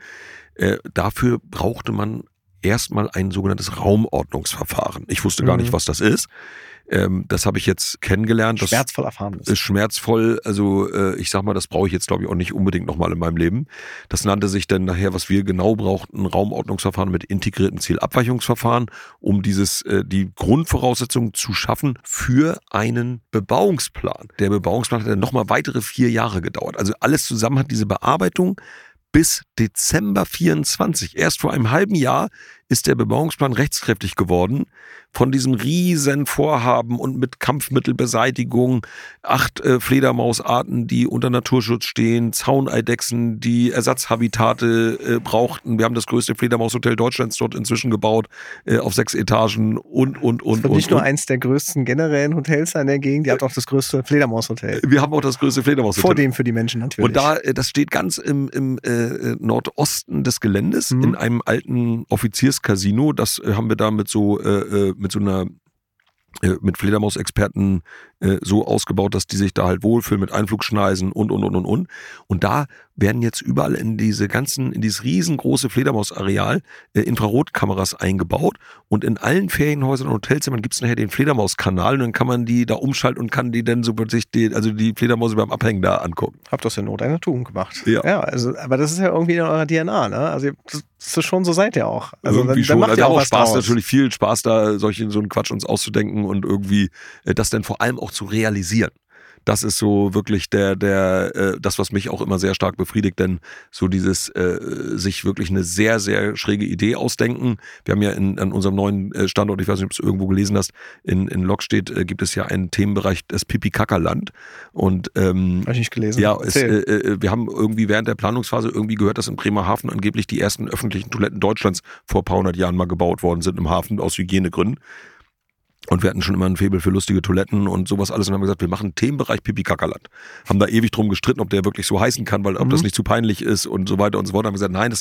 dafür brauchte man erstmal ein sogenanntes Raumordnungsverfahren. Ich wusste gar nicht, was das ist. Das habe ich jetzt kennengelernt. Das schmerzvoll erfahren ist schmerzvoll. Also ich sag mal, das brauche ich jetzt glaube ich auch nicht unbedingt nochmal in meinem Leben. Das nannte sich dann nachher, was wir genau brauchten, ein Raumordnungsverfahren mit integrierten Zielabweichungsverfahren, um die Grundvoraussetzungen zu schaffen für einen Bebauungsplan. Der Bebauungsplan hat dann nochmal weitere 4 Jahre gedauert. Also alles zusammen hat diese Bearbeitung bis Dezember 24. Erst vor einem halben Jahr ist der Bebauungsplan rechtskräftig geworden. Von diesem riesen Vorhaben und mit Kampfmittelbeseitigung, 8 Fledermausarten, die unter Naturschutz stehen, Zauneidechsen, die Ersatzhabitate brauchten. Wir haben das größte Fledermaushotel Deutschlands dort inzwischen gebaut, auf 6 Etagen und. Das wird nicht nur eins der größten generellen Hotels in der Gegend, ihr habt auch das größte Fledermaushotel. Wir haben auch das größte Fledermaushotel. Vor dem für die Menschen natürlich. Und das steht ganz im Nordosten des Geländes, in einem alten Offizierscasino. Das haben wir da mit Fledermausexperten so ausgebaut, dass die sich da halt wohlfühlen mit Einflugschneisen und. Und da werden jetzt überall in dieses riesengroße Fledermausareal Infrarotkameras eingebaut und in allen Ferienhäusern und Hotelzimmern gibt es nachher den Fledermauskanal und dann kann man die da umschalten und kann die dann so sich die Fledermäuse beim Abhängen da angucken. Habt das in Not einer Tugend gemacht. Ja, also, aber das ist ja irgendwie in eurer DNA, ne? Also das ist schon, so seid ihr auch. Also irgendwie dann macht ihr auch was Spaß, draus. natürlich viel Spaß da, so einen Quatsch uns auszudenken und irgendwie das dann vor allem auch zu realisieren. Das ist so wirklich das, was mich auch immer sehr stark befriedigt, denn so dieses sich wirklich eine sehr, sehr schräge Idee ausdenken. Wir haben ja an unserem neuen Standort, ich weiß nicht, ob du es irgendwo gelesen hast, in Lokstedt gibt es ja einen Themenbereich, das Pipi-Kaka-Land. Und habe ich nicht gelesen. Ja, wir haben irgendwie während der Planungsphase irgendwie gehört, dass in Bremerhaven angeblich die ersten öffentlichen Toiletten Deutschlands vor ein paar 100 Jahren mal gebaut worden sind im Hafen aus Hygienegründen. Und wir hatten schon immer ein Faible für lustige Toiletten und sowas alles und haben gesagt, wir machen einen Themenbereich Pipi-Kaka-Land. Haben da ewig drum gestritten, ob der wirklich so heißen kann, weil ob das nicht zu peinlich ist und so weiter und so fort. Haben gesagt, nein, das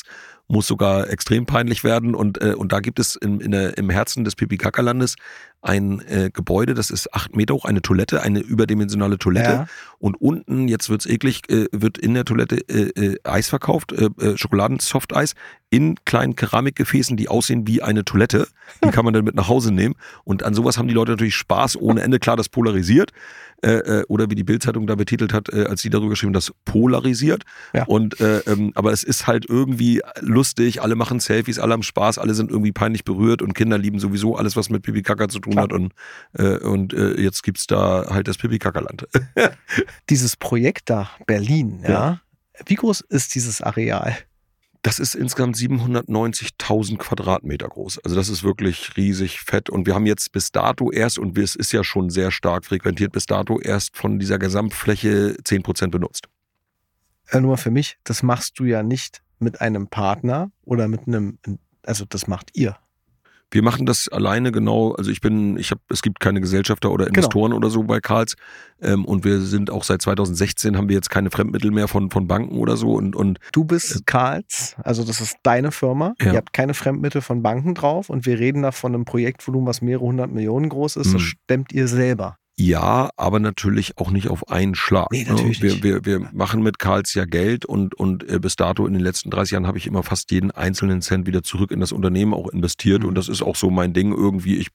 muss sogar extrem peinlich werden. Und da gibt es im Herzen des Pipi-Kaka-Landes ein Gebäude, das ist 8 Meter hoch, eine Toilette, eine überdimensionale Toilette. Ja. Und unten, jetzt wird's eklig, wird in der Toilette Eis verkauft, Schokoladen-Softeis in kleinen Keramikgefäßen, die aussehen wie eine Toilette. Die kann man dann mit nach Hause nehmen. Und an sowas haben die Leute natürlich Spaß ohne Ende. Klar, das polarisiert. Oder wie die Bild-Zeitung da betitelt hat, als sie darüber geschrieben, das polarisiert. Ja. Und aber es ist halt irgendwie lustig, alle machen Selfies, alle haben Spaß, alle sind irgendwie peinlich berührt und Kinder lieben sowieso alles, was mit Pipi-Kaka zu tun hat. Und jetzt gibt's da halt das Pipi-Kaka-Land. Dieses Projekt da, Berlin, ja. Wie groß ist dieses Areal? Das ist insgesamt 790.000 Quadratmeter groß. Also das ist wirklich riesig fett. Und wir haben jetzt bis dato erst, und es ist ja schon sehr stark frequentiert, bis dato erst von dieser Gesamtfläche 10% benutzt. Nur für mich, das machst du ja nicht mit einem Partner oder mit einem, also das macht ihr. Wir machen das alleine, genau. Also es gibt keine Gesellschafter oder Investoren oder so bei Karls. Und wir sind auch seit 2016 haben wir jetzt keine Fremdmittel mehr von Banken oder so. Und du bist Karls, also das ist deine Firma. Ja. Ihr habt keine Fremdmittel von Banken drauf und wir reden da von einem Projektvolumen, was mehrere 100 Millionen groß ist. Das stemmt ihr selber. Ja, aber natürlich auch nicht auf einen Schlag. Nee, natürlich nicht. Wir machen mit Karls ja Geld und bis dato in den letzten 30 Jahren habe ich immer fast jeden einzelnen Cent wieder zurück in das Unternehmen auch investiert und das ist auch so mein Ding irgendwie.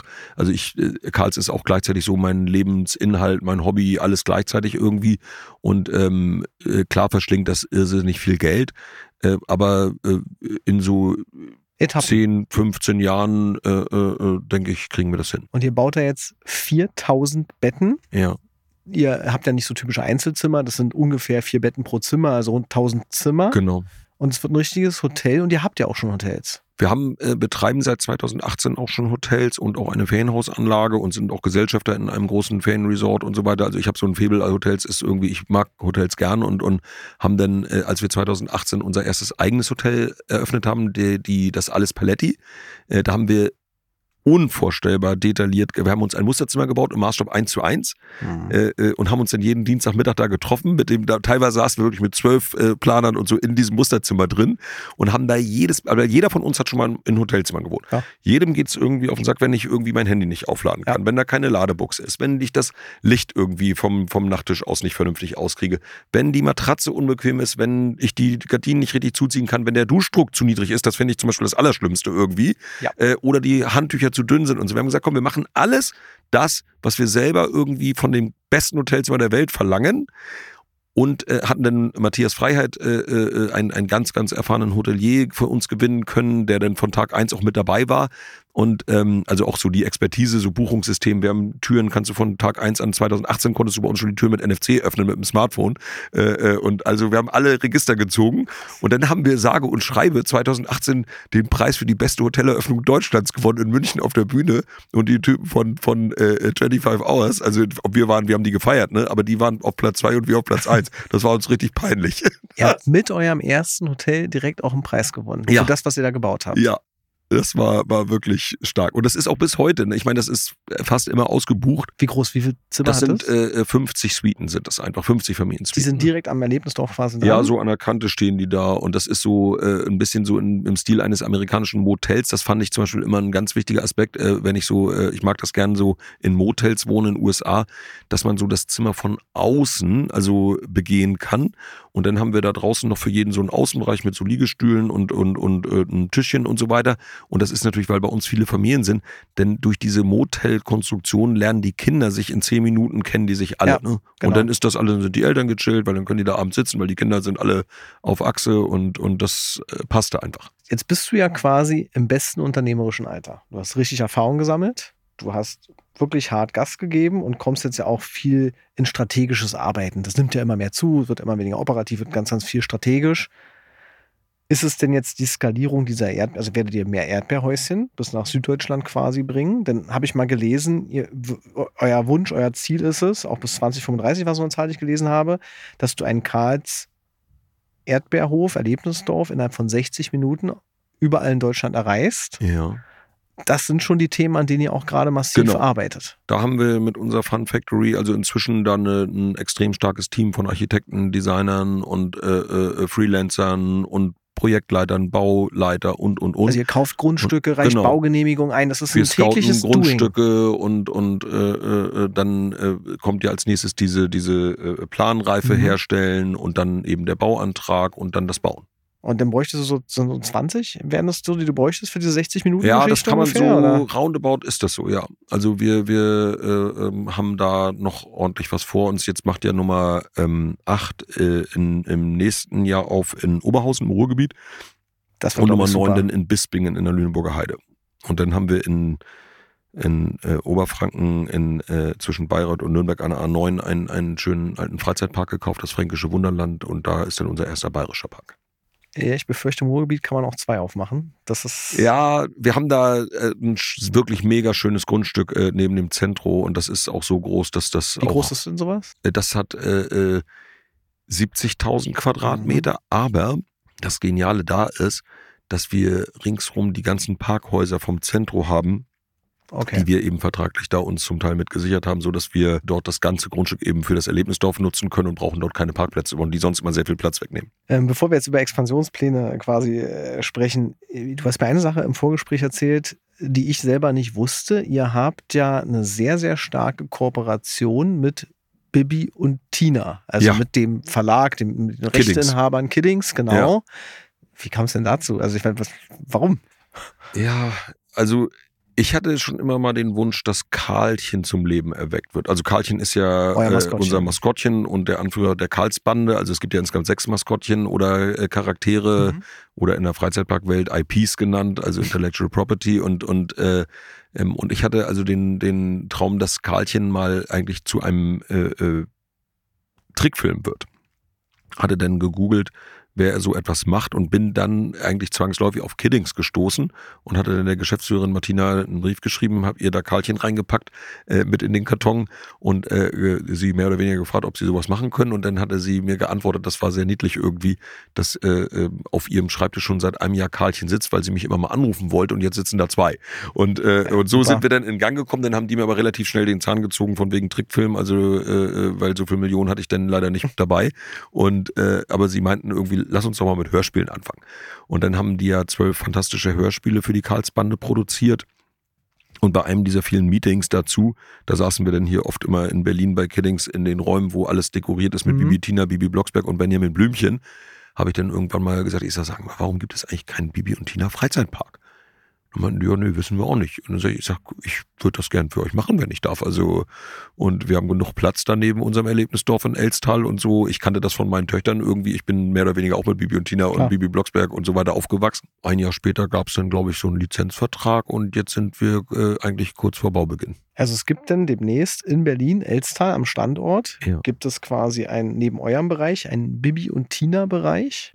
Karls ist auch gleichzeitig so mein Lebensinhalt, mein Hobby, alles gleichzeitig irgendwie und klar verschlingt das irrsinnig viel Geld, aber in so Etappen. 10, 15 Jahren, denke ich, kriegen wir das hin. Und ihr baut da jetzt 4.000 Betten. Ja. Ihr habt ja nicht so typische Einzelzimmer, das sind ungefähr 4 Betten pro Zimmer, also rund 1.000 Zimmer. Genau. Und es wird ein richtiges Hotel und ihr habt ja auch schon Hotels. Wir betreiben seit 2018 auch schon Hotels und auch eine Ferienhausanlage und sind auch Gesellschafter in einem großen Ferienresort und so weiter. Also ich habe so ein Faible an Hotels, ich mag Hotels gern und haben dann, als wir 2018 unser erstes eigenes Hotel eröffnet haben, das Alles Paletti, da haben wir unvorstellbar detailliert. Wir haben uns ein Musterzimmer gebaut im Maßstab 1:1 und haben uns dann jeden Dienstagmittag da getroffen. Teilweise saßen wir wirklich mit 12 Planern und so in diesem Musterzimmer drin und haben da jeder von uns hat schon mal in Hotelzimmern gewohnt. Ja. Jedem geht's irgendwie auf den Sack, wenn ich irgendwie mein Handy nicht aufladen kann, wenn da keine Ladebuchse ist, wenn ich das Licht irgendwie vom Nachttisch aus nicht vernünftig auskriege, wenn die Matratze unbequem ist, wenn ich die Gardinen nicht richtig zuziehen kann, wenn der Duschdruck zu niedrig ist, das finde ich zum Beispiel das Allerschlimmste irgendwie, oder die Handtücher zu dünn sind und so. Wir haben gesagt, komm, wir machen alles das, was wir selber irgendwie von den besten Hotelzimmern der Welt verlangen und hatten dann Matthias Freiheit, einen ganz, ganz erfahrenen Hotelier für uns gewinnen können, der dann von Tag 1 auch mit dabei war und also auch so die Expertise, so Buchungssystem, wir haben Türen, kannst du von Tag 1 an 2018 konntest du bei uns schon die Tür mit NFC öffnen mit dem Smartphone und also wir haben alle Register gezogen und dann haben wir sage und schreibe 2018 den Preis für die beste Hoteleröffnung Deutschlands gewonnen in München auf der Bühne und die Typen von 25 Hours, also wir haben die gefeiert, ne? Aber die waren auf Platz 2 und wir auf Platz 1. Das war uns richtig peinlich. Ihr habt mit eurem ersten Hotel direkt auch einen Preis gewonnen für das, was ihr da gebaut habt. Ja. Das war wirklich stark. Und das ist auch bis heute. Ne? Ich meine, das ist fast immer ausgebucht. Wie groß, wie viele Zimmer hat das? Das sind 50 Suiten sind das einfach, 50 Familiensuiten. Die sind direkt am Erlebnisdorf quasi dran? Ja, so an der Kante stehen die da. Und das ist so ein bisschen so im Stil eines amerikanischen Motels. Das fand ich zum Beispiel immer ein ganz wichtiger Aspekt, wenn ich ich mag das gern so in Motels wohnen in den USA, dass man so das Zimmer von außen also begehen kann. Und dann haben wir da draußen noch für jeden so einen Außenbereich mit so Liegestühlen und ein Tischchen und so weiter. Und das ist natürlich, weil bei uns viele Familien sind, denn durch diese Motelkonstruktion lernen die Kinder sich in 10 Minuten, kennen die sich alle. Ja, ne? Genau. Und dann ist das alle, sind die Eltern gechillt, weil dann können die da abends sitzen, weil die Kinder sind alle auf Achse und das passte einfach. Jetzt bist du ja quasi im besten unternehmerischen Alter. Du hast richtig Erfahrung gesammelt, du hast wirklich hart Gas gegeben und kommst jetzt ja auch viel in strategisches Arbeiten. Das nimmt ja immer mehr zu, wird immer weniger operativ, wird ganz, ganz viel strategisch. Ist es denn jetzt die Skalierung dieser also werdet ihr mehr Erdbeerhäuschen bis nach Süddeutschland quasi bringen? Dann habe ich mal gelesen, euer Wunsch, euer Ziel ist es, auch bis 2035 war so eine Zahl, die ich gelesen habe, dass du einen Karls Erdbeerhof, Erlebnisdorf innerhalb von 60 Minuten überall in Deutschland erreichst. Ja. Das sind schon die Themen, an denen ihr auch gerade massiv arbeitet. Da haben wir mit unserer Fun Factory also inzwischen dann ein extrem starkes Team von Architekten, Designern und Freelancern und Projektleitern, Bauleiter und. Also ihr kauft Grundstücke, reicht Baugenehmigung ein, das ist ein tägliches Doing. Grundstücke und dann kommt ja als nächstes diese Planreife herstellen und dann eben der Bauantrag und dann das Bauen. Und dann bräuchtest du so 20? Wären das so, die du bräuchtest für diese 60 Minuten? Ja, das kann man ungefähr, so, oder? roundabout ist das so, ja. Also wir haben da noch ordentlich was vor uns. Jetzt macht ja Nummer 8 im nächsten Jahr auf in Oberhausen im Ruhrgebiet Das und Nummer 9 dann in Bispingen in der Lüneburger Heide. Und dann haben wir in Oberfranken zwischen Bayreuth und Nürnberg an der A9 einen schönen alten Freizeitpark gekauft, das Fränkische Wunderland, und da ist dann unser erster bayerischer Park. Ja, ich befürchte, im Ruhrgebiet kann man auch 2 aufmachen. Das ist Ja, wir haben da ein wirklich mega schönes Grundstück neben dem Zentro und das ist auch so groß, dass das Wie auch... groß ist denn sowas? Das hat 70.000 Quadratmeter, aber das Geniale da ist, dass wir ringsrum die ganzen Parkhäuser vom Zentro haben, die wir eben vertraglich da uns zum Teil mit gesichert haben, sodass wir dort das ganze Grundstück eben für das Erlebnisdorf nutzen können und brauchen dort keine Parkplätze, weil die sonst immer sehr viel Platz wegnehmen. Bevor wir jetzt über Expansionspläne quasi sprechen, du hast mir eine Sache im Vorgespräch erzählt, die ich selber nicht wusste. Ihr habt ja eine sehr, sehr starke Kooperation mit Bibi und Tina, also mit dem Verlag, den Rechteinhabern Kiddings, genau. Ja. Wie kam es denn dazu? Also ich meine, warum? Ja, also ich hatte schon immer mal den Wunsch, dass Karlchen zum Leben erweckt wird. Also Karlchen ist ja unser Maskottchen und der Anführer der Karlsbande. Also es gibt ja insgesamt 6 Maskottchen oder Charaktere oder in der Freizeitparkwelt IPs genannt, also Intellectual Property. Und ich hatte also den Traum, dass Karlchen mal eigentlich zu einem Trickfilm wird. Hatte dann gegoogelt, wer so etwas macht und bin dann eigentlich zwangsläufig auf Kiddings gestoßen und hatte dann der Geschäftsführerin Martina einen Brief geschrieben, habe ihr da Karlchen reingepackt mit in den Karton und sie mehr oder weniger gefragt, ob sie sowas machen können, und dann hatte sie mir geantwortet, das war sehr niedlich irgendwie, dass auf ihrem Schreibtisch schon seit einem Jahr Karlchen sitzt, weil sie mich immer mal anrufen wollte und jetzt sitzen da 2. Und so sind wir dann in Gang gekommen, dann haben die mir aber relativ schnell den Zahn gezogen von wegen Trickfilm, also weil so viel Millionen hatte ich dann leider nicht dabei, und aber sie meinten irgendwie, lass uns doch mal mit Hörspielen anfangen. Und dann haben die ja 12 fantastische Hörspiele für die Karlsbande produziert. Und bei einem dieser vielen Meetings dazu, da saßen wir dann hier oft immer in Berlin bei Kiddings in den Räumen, wo alles dekoriert ist mit Bibi Tina, Bibi Blocksberg und Benjamin Blümchen, habe ich dann irgendwann mal gesagt, ich sag mal, warum gibt es eigentlich keinen Bibi und Tina Freizeitpark? Und meinten, ja, nee, wissen wir auch nicht. Und dann sag ich, ich würde das gern für euch machen, wenn ich darf. Also, und wir haben genug Platz da neben unserem Erlebnisdorf in Elstal und so. Ich kannte das von meinen Töchtern irgendwie. Ich bin mehr oder weniger auch mit Bibi und Tina und Bibi Blocksberg und so weiter aufgewachsen. Ein Jahr später gab es dann, glaube ich, so einen Lizenzvertrag und jetzt sind wir eigentlich kurz vor Baubeginn. Also es gibt dann demnächst in Berlin, Elstal am Standort, gibt es quasi neben eurem Bereich einen Bibi und Tina Bereich.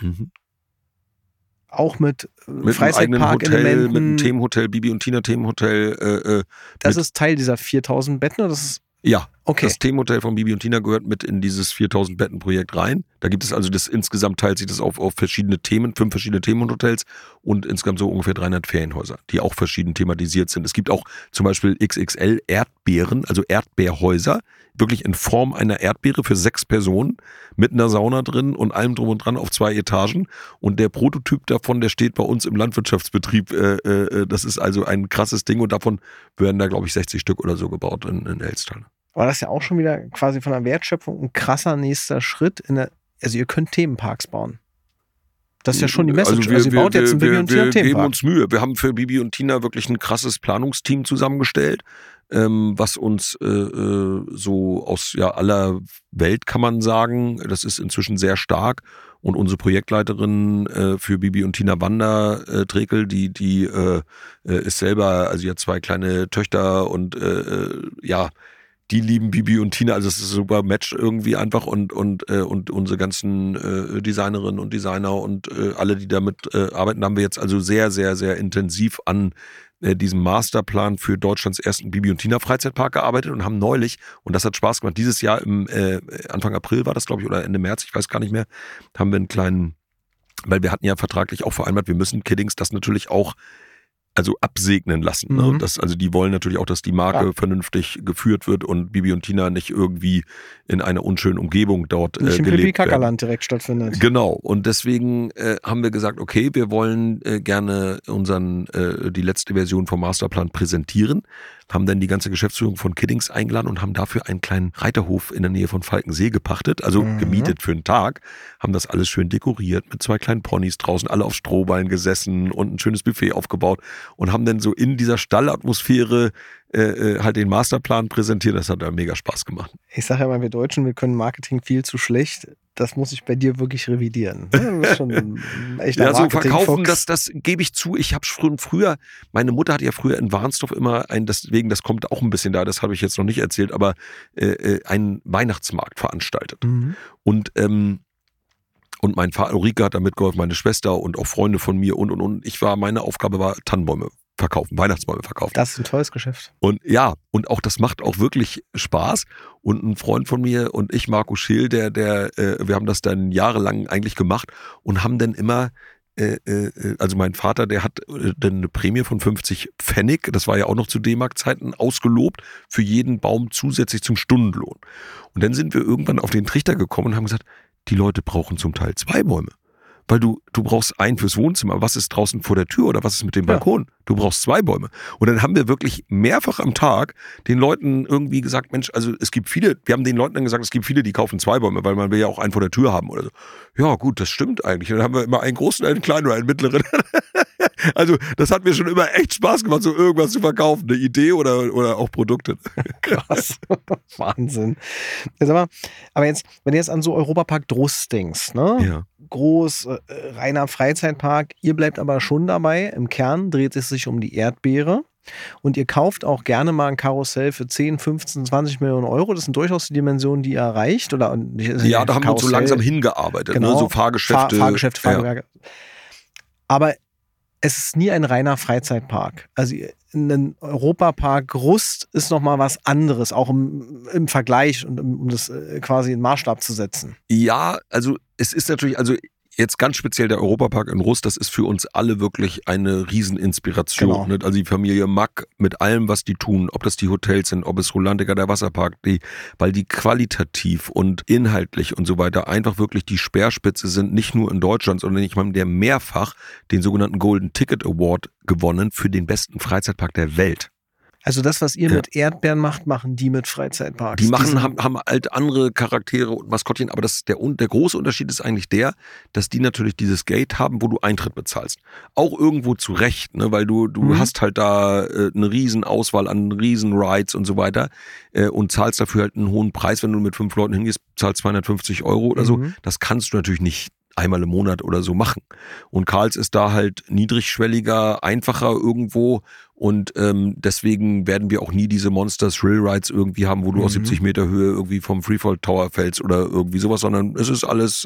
Auch mit Freizeitpark-Elementen. Mit einem Themenhotel, Bibi und Tina Themenhotel. Das ist Teil dieser 4000 Betten, oder das ist... Ja, okay. Das Themenhotel von Bibi und Tina gehört mit in dieses 4000 Betten Projekt rein. Da gibt es also insgesamt teilt sich das auf verschiedene Themen, 5 verschiedene Themenhotels und insgesamt so ungefähr 300 Ferienhäuser, die auch verschieden thematisiert sind. Es gibt auch zum Beispiel XXL Erdbeeren, also Erdbeerhäuser, wirklich in Form einer Erdbeere für 6 Personen mit einer Sauna drin und allem drum und dran auf 2 Etagen. Und der Prototyp davon, der steht bei uns im Landwirtschaftsbetrieb. Das ist also ein krasses Ding und davon werden da, glaube ich, 60 Stück oder so gebaut in Elstal. Aber das ist ja auch schon wieder quasi von der Wertschöpfung ein krasser nächster Schritt. Also ihr könnt Themenparks bauen. Das ist ja schon die Message. Also ihr baut jetzt einen Bibi und Tina Themenpark. Wir geben uns Mühe. Wir haben für Bibi und Tina wirklich ein krasses Planungsteam zusammengestellt, was uns so aus aller Welt, kann man sagen, das ist inzwischen sehr stark. Und unsere Projektleiterin für Bibi und Tina, Wanda Trekel, die ist selber, also die hat 2 kleine Töchter und die lieben Bibi und Tina, also es ist ein super Match irgendwie einfach und unsere ganzen Designerinnen und Designer und alle, die damit arbeiten, haben wir jetzt also sehr, sehr, sehr intensiv an diesem Masterplan für Deutschlands ersten Bibi und Tina Freizeitpark gearbeitet und haben neulich, und das hat Spaß gemacht, dieses Jahr im Anfang April war das, glaube ich, oder Ende März, ich weiß gar nicht mehr, haben wir einen kleinen, weil wir hatten ja vertraglich auch vereinbart, wir müssen Kiddings das natürlich auch also absegnen lassen. Ne? Also die wollen natürlich auch, dass die Marke vernünftig geführt wird und Bibi und Tina nicht irgendwie in einer unschönen Umgebung dort nicht im gelebt werden. Pipi-Kackerland direkt stattfindet. Genau. Und deswegen haben wir gesagt, okay, wir wollen gerne die letzte Version vom Masterplan präsentieren, haben dann die ganze Geschäftsführung von Kiddings eingeladen und haben dafür einen kleinen Reiterhof in der Nähe von Falkensee gepachtet, also gemietet für einen Tag, haben das alles schön dekoriert mit 2 kleinen Ponys draußen, alle auf Strohballen gesessen und ein schönes Buffet aufgebaut und haben dann so in dieser Stallatmosphäre halt den Masterplan präsentiert. Das hat mega Spaß gemacht. Ich sage ja mal, wir Deutschen, wir können Marketing viel zu schlecht. Das muss ich bei dir wirklich revidieren. Du bist schon ein echter ja, so verkaufen, Marketing-Fuchs. das gebe ich zu. Ich habe früher, meine Mutter hat ja früher in Warnsdorf immer deswegen, das kommt auch ein bisschen da, das habe ich jetzt noch nicht erzählt, aber einen Weihnachtsmarkt veranstaltet. Und mein Vater, Ulrike hat da mitgeholfen, meine Schwester und auch Freunde von mir und meine Aufgabe war Tannenbäume verkaufen, Weihnachtsbäume verkaufen. Das ist ein tolles Geschäft. Und ja, und auch das macht auch wirklich Spaß. Und ein Freund von mir und ich, Marco Schill, wir haben das dann jahrelang eigentlich gemacht und haben dann immer, also mein Vater, der hat dann eine Prämie von 50 Pfennig, das war ja auch noch zu D-Mark-Zeiten, ausgelobt für jeden Baum zusätzlich zum Stundenlohn. Und dann sind wir irgendwann auf den Trichter gekommen und haben gesagt, die Leute brauchen zum Teil 2 Bäume. Weil du brauchst einen fürs Wohnzimmer. Was ist draußen vor der Tür oder was ist mit dem Balkon? Du brauchst 2 Bäume. Und dann haben wir wirklich mehrfach am Tag den Leuten irgendwie gesagt, Mensch, also wir haben den Leuten dann gesagt, es gibt viele, die kaufen 2 Bäume, weil man will ja auch einen vor der Tür haben oder so. Ja gut, das stimmt eigentlich. Und dann haben wir immer einen großen, einen kleinen oder einen mittleren. Also das hat mir schon immer echt Spaß gemacht, so irgendwas zu verkaufen. Eine Idee oder auch Produkte. Krass. Wahnsinn. Aber jetzt, wenn du jetzt an so Europapark Drust denkst, ne? Ja. Groß, reiner Freizeitpark, ihr bleibt aber schon dabei. Im Kern dreht es sich um die Erdbeere. Und ihr kauft auch gerne mal ein Karussell für 10, 15, 20 Millionen Euro. Das sind durchaus die Dimensionen, die ihr erreicht. Ja, da haben wir uns so langsam hingearbeitet. Genau, Ne? So Fahrgeschäfte. Fahrgewerke. Aber es ist nie ein reiner Freizeitpark. Also ein Europapark Rust ist nochmal was anderes, auch im Vergleich und um das quasi in Maßstab zu setzen. Ja, also es ist natürlich, also jetzt ganz speziell der Europapark in Rust, das ist für uns alle wirklich eine Rieseninspiration. Genau. Ne? Also die Familie Mack mit allem, was die tun, ob das die Hotels sind, ob es Rolantica, der Wasserpark, weil die qualitativ und inhaltlich und so weiter einfach wirklich die Speerspitze sind, nicht nur in Deutschland, sondern ich meine, der mehrfach den sogenannten Golden Ticket Award gewonnen für den besten Freizeitpark der Welt. Also das, was ihr mit Erdbeeren macht, machen die mit Freizeitparks. Die haben halt andere Charaktere und Maskottchen, aber der große Unterschied ist eigentlich der, dass die natürlich dieses Gate haben, wo du Eintritt bezahlst. Auch irgendwo zu Recht, ne? Weil du hast halt da eine riesen Auswahl an riesen Rides und so weiter und zahlst dafür halt einen hohen Preis, wenn du mit 5 Leuten hingehst, zahlst 250 Euro oder so. Das kannst du natürlich nicht einmal im Monat oder so machen. Und Karls ist da halt niedrigschwelliger, einfacher irgendwo und deswegen werden wir auch nie diese Monster Thrill Rides irgendwie haben, wo du aus 70 Meter Höhe irgendwie vom Freefall Tower fällst oder irgendwie sowas, sondern es ist alles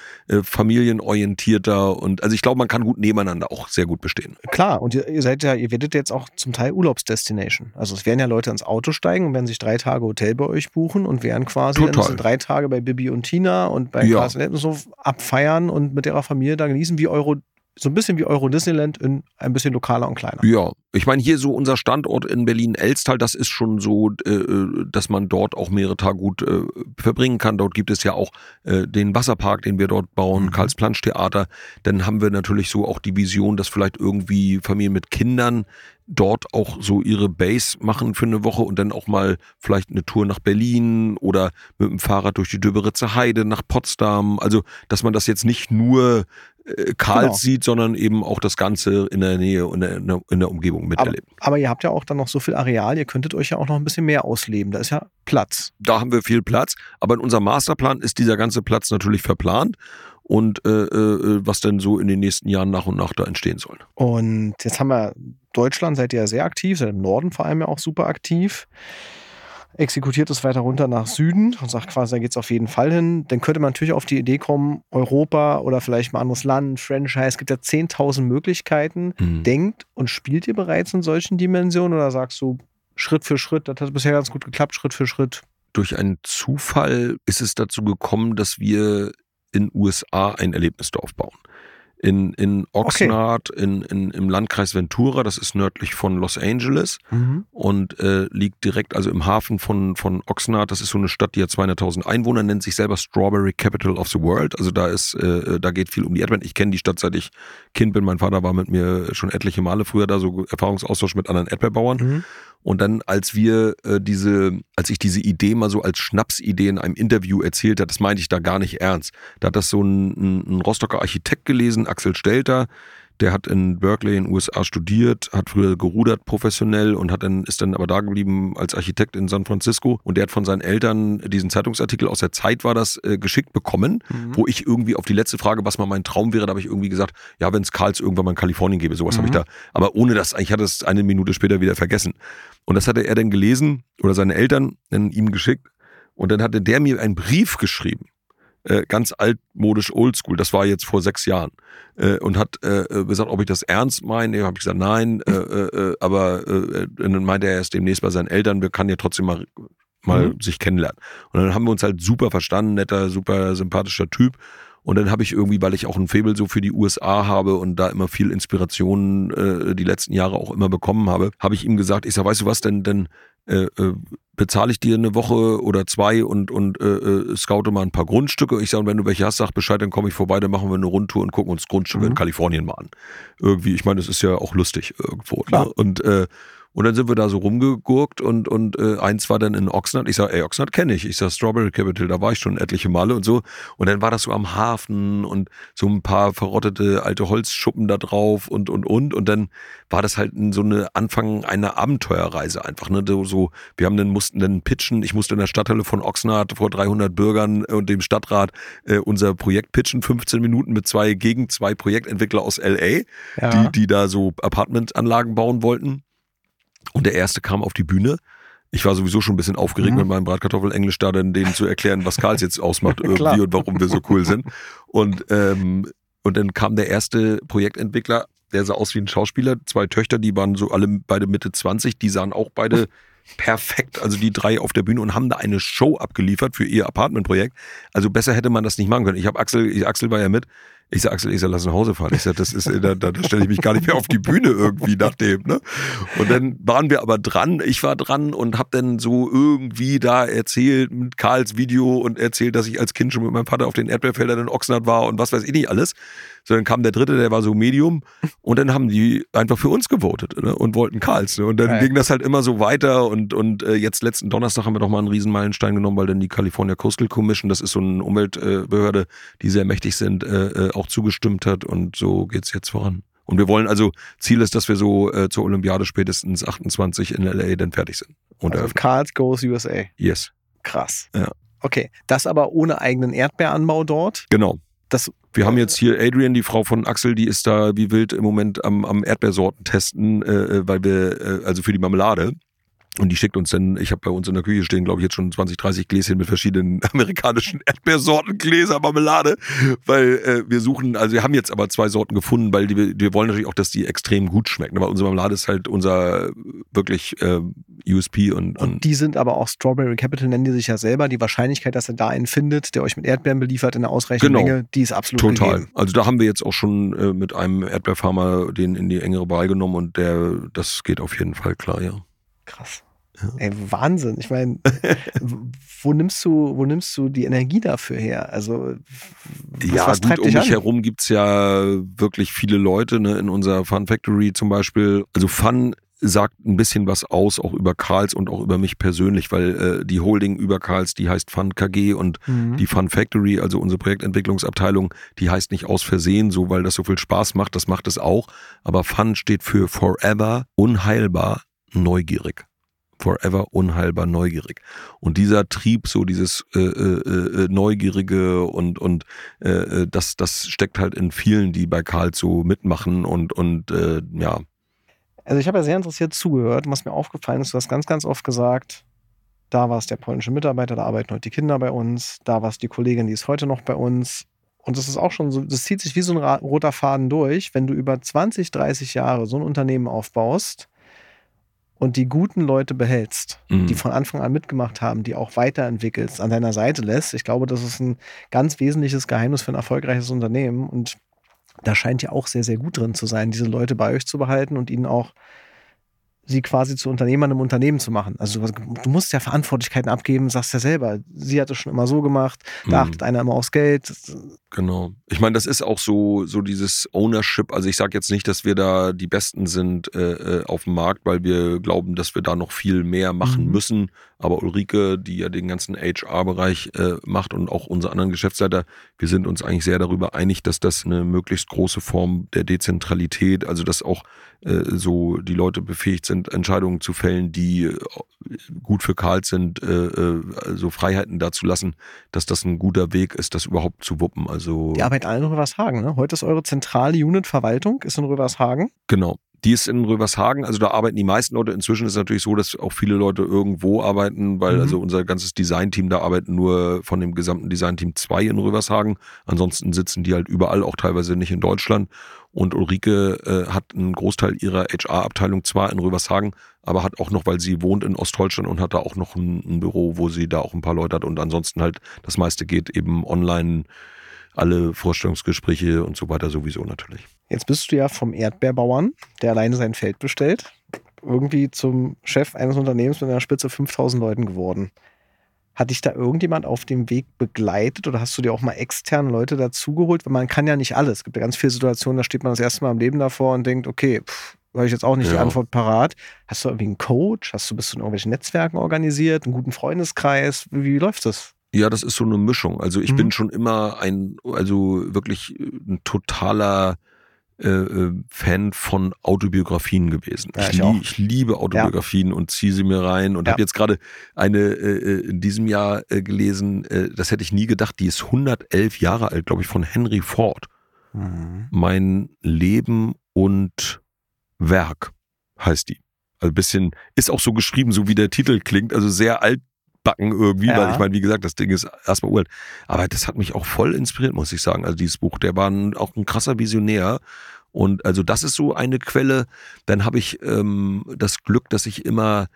familienorientierter und also ich glaube, man kann gut nebeneinander auch sehr gut bestehen. Klar, und ihr werdet jetzt auch zum Teil Urlaubsdestination. Also es werden ja Leute ins Auto steigen und werden sich 3 Tage Hotel bei euch buchen und werden quasi dann 3 Tage bei Bibi und Tina und bei Carsten so abfeiern und mit ihrer Familie da genießen, so ein bisschen wie Euro Disneyland, in ein bisschen lokaler und kleiner. Ja, ich meine hier so unser Standort in Berlin-Elsttal, das ist schon so, dass man dort auch mehrere Tage gut verbringen kann. Dort gibt es ja auch den Wasserpark, den wir dort bauen, Karls-Plansch-Theater. Dann haben wir natürlich so auch die Vision, dass vielleicht irgendwie Familien mit Kindern dort auch so ihre Base machen für eine Woche und dann auch mal vielleicht eine Tour nach Berlin oder mit dem Fahrrad durch die Döberitzer Heide nach Potsdam. Also, dass man das jetzt nicht nur Karls sieht, sondern eben auch das Ganze in der Nähe und in der Umgebung miterlebt. Aber ihr habt ja auch dann noch so viel Areal, ihr könntet euch ja auch noch ein bisschen mehr ausleben. Da ist ja Platz. Da haben wir viel Platz, aber in unserem Masterplan ist dieser ganze Platz natürlich verplant und was dann so in den nächsten Jahren nach und nach da entstehen soll. Und jetzt haben wir Deutschland, seid ihr ja sehr aktiv, seid im Norden vor allem ja auch super aktiv. Exekutiert es weiter runter nach Süden und sagt quasi, da geht es auf jeden Fall hin. Dann könnte man natürlich auf die Idee kommen, Europa oder vielleicht mal anderes Land, Franchise, es gibt ja 10.000 Möglichkeiten. Denkt und spielt ihr bereits in solchen Dimensionen oder sagst du Schritt für Schritt, das hat bisher ganz gut geklappt, Schritt für Schritt? Durch einen Zufall ist es dazu gekommen, dass wir in USA ein Erlebnisdorf bauen. in Oxnard, im Landkreis Ventura, das ist nördlich von Los Angeles und liegt direkt also im Hafen von Oxnard. Das ist so eine Stadt, die hat 200.000 Einwohner, nennt sich selber Strawberry Capital of the World. Also da geht viel um die Erdbeeren. Ich kenne die Stadt, seit ich Kind bin. Mein Vater war mit mir schon etliche Male früher da, so Erfahrungsaustausch mit anderen Erdbeerbauern. Und dann, als ich diese Idee mal so als Schnapsidee in einem Interview erzählt hat, das meinte ich da gar nicht ernst. Da hat das so ein Rostocker Architekt gelesen, Axel Stelter, der hat in Berkeley in den USA studiert, hat früher gerudert professionell und ist dann aber da geblieben als Architekt in San Francisco. Und der hat von seinen Eltern diesen Zeitungsartikel aus der Zeit war das geschickt bekommen, wo ich irgendwie auf die letzte Frage, was mal mein Traum wäre, da habe ich irgendwie gesagt, ja, wenn es Karls irgendwann mal in Kalifornien gäbe, sowas habe ich da. Aber ohne das, ich hatte es eine Minute später wieder vergessen. Und das hatte er dann gelesen oder seine Eltern dann ihm geschickt. Und dann hatte der mir einen Brief geschrieben. Ganz altmodisch oldschool, das war jetzt vor 6 Jahren und hat gesagt, ob ich das ernst meine. Habe ich gesagt, nein, aber dann meinte er erst demnächst bei seinen Eltern, wir können ja trotzdem mal sich kennenlernen. Und dann haben wir uns halt super verstanden, netter, super sympathischer Typ. Und dann habe ich irgendwie, weil ich auch ein Faible so für die USA habe und da immer viel Inspiration die letzten Jahre auch immer bekommen habe, habe ich ihm gesagt, ich sag, weißt du was, denn bezahle ich dir eine Woche oder 2 und scoute mal ein paar Grundstücke. Ich sage, und wenn du welche hast, sag Bescheid, dann komme ich vorbei, dann machen wir eine Rundtour und gucken uns Grundstücke in Kalifornien mal an. Irgendwie, ich meine, das ist ja auch lustig irgendwo. Ne? Und dann sind wir da so rumgegurkt und eins war dann in Oxnard. Ich sage, Oxnard kenne ich. Ich sage, Strawberry Capital, da war ich schon etliche Male und so. Und dann war das so am Hafen und so ein paar verrottete alte Holzschuppen da drauf und. Und dann war das halt so eine Anfang einer Abenteuerreise einfach. Ne? So, mussten dann pitchen. Ich musste in der Stadthalle von Oxnard vor 300 Bürgern und dem Stadtrat unser Projekt pitchen, 15 Minuten mit 2 Projektentwickler aus L.A., die da so Apartmentanlagen bauen wollten. Und der erste kam auf die Bühne. Ich war sowieso schon ein bisschen aufgeregt mit meinem Bratkartoffel-Englisch da, dann denen zu erklären, was Karls jetzt ausmacht irgendwie und warum wir so cool sind. Und dann kam der erste Projektentwickler, der sah aus wie ein Schauspieler. 2 Töchter, die waren so beide Mitte 20, die sahen auch beide perfekt, also die 3 auf der Bühne und haben da eine Show abgeliefert für ihr Apartmentprojekt. Also besser hätte man das nicht machen können. Axel war ja mit. Ich sag, Axel, lass nach Hause fahren. Ich sag, das ist, da stelle ich mich gar nicht mehr auf die Bühne irgendwie nach dem, ne? Und dann waren wir aber dran, ich war dran und hab dann so irgendwie da erzählt mit Karls Video und erzählt, dass ich als Kind schon mit meinem Vater auf den Erdbeerfeldern in Oxnard war und was weiß ich nicht alles. So, dann kam der dritte, der war so Medium und dann haben die einfach für uns gewotet, ne? Und wollten Karls, ne? Und dann ging das halt immer so weiter und jetzt letzten Donnerstag haben wir doch mal einen Riesenmeilenstein genommen, weil dann die California Coastal Commission, das ist so eine Umweltbehörde, die sehr mächtig sind, auch zugestimmt hat und so geht's jetzt voran. Und wir wollen also, Ziel ist, dass wir so zur Olympiade spätestens 28 in LA dann fertig sind. Und also Karls goes USA. Yes. Krass. Ja. Okay, das aber ohne eigenen Erdbeeranbau dort? Genau. Wir haben jetzt hier Adrian, die Frau von Axel, die ist da wie wild im Moment am Erdbeersorten testen, weil wir, also für die Marmelade. Und die schickt uns dann, ich habe bei uns in der Küche stehen, glaube ich, jetzt schon 20, 30 Gläschen mit verschiedenen amerikanischen Erdbeersorten, Gläser, Marmelade, weil wir suchen, also wir haben jetzt aber 2 Sorten gefunden, weil wir wollen natürlich auch, dass die extrem gut schmecken, aber unsere Marmelade ist halt unser wirklich USP und die sind aber auch Strawberry Capital, nennen die sich ja selber. Die Wahrscheinlichkeit, dass ihr da einen findet, der euch mit Erdbeeren beliefert in einer ausreichenden Menge, die ist absolut total gegeben. Also da haben wir jetzt auch schon mit einem Erdbeerfarmer den in die engere Wahl genommen und das geht auf jeden Fall klar, ja. Krass. Ja. Ey, Wahnsinn. Ich meine, wo nimmst du die Energie dafür her? Also, was treibt dich an? Um mich herum gibt's ja wirklich viele Leute, ne, in unserer Fun Factory zum Beispiel. Also Fun sagt ein bisschen was aus, auch über Karls und auch über mich persönlich, weil die Holding über Karls, die heißt Fun KG und die Fun Factory, also unsere Projektentwicklungsabteilung, die heißt nicht aus Versehen so, weil das so viel Spaß macht, das macht es auch. Aber Fun steht für Forever, unheilbar, neugierig. Forever unheilbar neugierig. Und dieser Trieb, so dieses Neugierige und das steckt halt in vielen, die bei Karls so mitmachen und ja. Also ich habe ja sehr interessiert zugehört und was mir aufgefallen ist, du hast ganz, ganz oft gesagt, da war es der polnische Mitarbeiter, da arbeiten heute die Kinder bei uns, da war es die Kollegin, die ist heute noch bei uns. Und das ist auch schon so, das zieht sich wie so ein roter Faden durch, wenn du über 20, 30 Jahre so ein Unternehmen aufbaust und die guten Leute behältst, die von Anfang an mitgemacht haben, die auch weiterentwickelst, an deiner Seite lässt. Ich glaube, das ist ein ganz wesentliches Geheimnis für ein erfolgreiches Unternehmen. Und da scheint ja auch sehr, sehr gut drin zu sein, diese Leute bei euch zu behalten und ihnen auch sie quasi zu Unternehmern im Unternehmen zu machen. Also du musst ja Verantwortlichkeiten abgeben, sagst ja selber. Sie hat es schon immer so gemacht, da achtet einer immer aufs Geld. Genau. Ich meine, das ist auch so dieses Ownership. Also ich sage jetzt nicht, dass wir da die Besten sind auf dem Markt, weil wir glauben, dass wir da noch viel mehr machen müssen. Aber Ulrike, die ja den ganzen HR-Bereich macht und auch unsere anderen Geschäftsleiter, wir sind uns eigentlich sehr darüber einig, dass das eine möglichst große Form der Dezentralität, also dass auch so die Leute befähigt sind, Entscheidungen zu fällen, die gut für Karl sind, so Freiheiten da zu lassen, dass das ein guter Weg ist, das überhaupt zu wuppen. Also die arbeiten alle in Rövershagen, ne? Heute ist eure zentrale Unit-Verwaltung, ist in Rövershagen. Genau. Die ist in Rövershagen, also da arbeiten die meisten Leute. Inzwischen ist es natürlich so, dass auch viele Leute irgendwo arbeiten, weil also unser ganzes Designteam, da arbeiten nur von dem gesamten Designteam 2 in Rövershagen. Ansonsten sitzen die halt überall, auch teilweise nicht in Deutschland. Und Ulrike hat einen Großteil ihrer HR-Abteilung zwar in Rövershagen, aber hat auch noch, weil sie wohnt in Ostdeutschland und hat da auch noch ein Büro, wo sie da auch ein paar Leute hat. Und ansonsten halt das meiste geht eben online, alle Vorstellungsgespräche und so weiter sowieso natürlich. Jetzt bist du ja vom Erdbeerbauern, der alleine sein Feld bestellt, irgendwie zum Chef eines Unternehmens mit einer Spitze 5000 Leuten geworden. Hat dich da irgendjemand auf dem Weg begleitet oder hast du dir auch mal externe Leute dazugeholt? Weil man kann ja nicht alles. Es gibt ja ganz viele Situationen, da steht man das erste Mal im Leben davor und denkt, okay, habe ich jetzt auch nicht die Antwort parat. Hast du irgendwie einen Coach? Bist du in irgendwelchen Netzwerken organisiert, einen guten Freundeskreis? Wie läuft das? Ja, das ist so eine Mischung. Also ich bin schon immer wirklich ein totaler Fan von Autobiografien gewesen. Ja, ich liebe Autobiografien und ziehe sie mir rein und habe jetzt gerade eine in diesem Jahr gelesen, das hätte ich nie gedacht, die ist 111 Jahre alt, glaube ich, von Henry Ford. Mein Leben und Werk heißt die. Also ein bisschen, ist auch so geschrieben, so wie der Titel klingt, also sehr altbacken irgendwie, weil ich meine, wie gesagt, das Ding ist erstmal uralt. Aber das hat mich auch voll inspiriert, muss ich sagen. Also dieses Buch, der war auch ein krasser Visionär. Und also das ist so eine Quelle. Dann habe ich das Glück, dass ich immer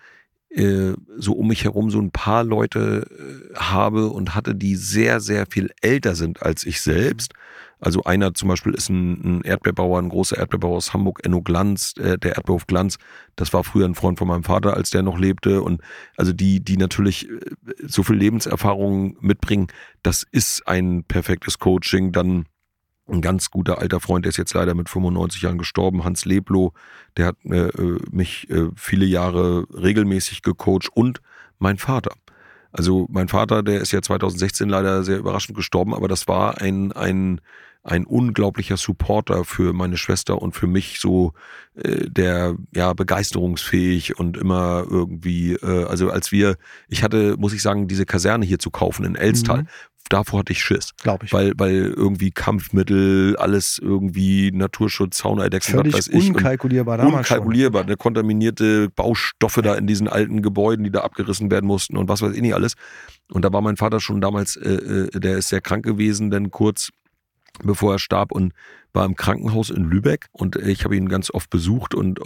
so um mich herum so ein paar Leute habe und hatte, die sehr, sehr viel älter sind als ich selbst. Also einer zum Beispiel ist ein Erdbeerbauer, ein großer Erdbeerbauer aus Hamburg, Enno Glanz, der Erdbeerhof Glanz. Das war früher ein Freund von meinem Vater, als der noch lebte. Und also die natürlich so viel Lebenserfahrung mitbringen, das ist ein perfektes Coaching. Dann ein ganz guter alter Freund, der ist jetzt leider mit 95 Jahren gestorben, Hans Leblow, der hat mich viele Jahre regelmäßig gecoacht und mein Vater. Also mein Vater, der ist ja 2016 leider sehr überraschend gestorben, aber das war ein unglaublicher Supporter für meine Schwester und für mich so der begeisterungsfähig und immer irgendwie, also ich hatte, muss ich sagen, diese Kaserne hier zu kaufen in Elstal, davor hatte ich Schiss. Glaube ich. Weil irgendwie Kampfmittel, alles irgendwie Naturschutz, Zauneidechsen, völlig was weiß ich. Unkalkulierbar damals unkalkulierbar, ne, kontaminierte Baustoffe da in diesen alten Gebäuden, die da abgerissen werden mussten und was weiß ich nicht alles. Und da war mein Vater schon damals, der ist sehr krank gewesen, denn kurz bevor er starb und war im Krankenhaus in Lübeck und ich habe ihn ganz oft besucht und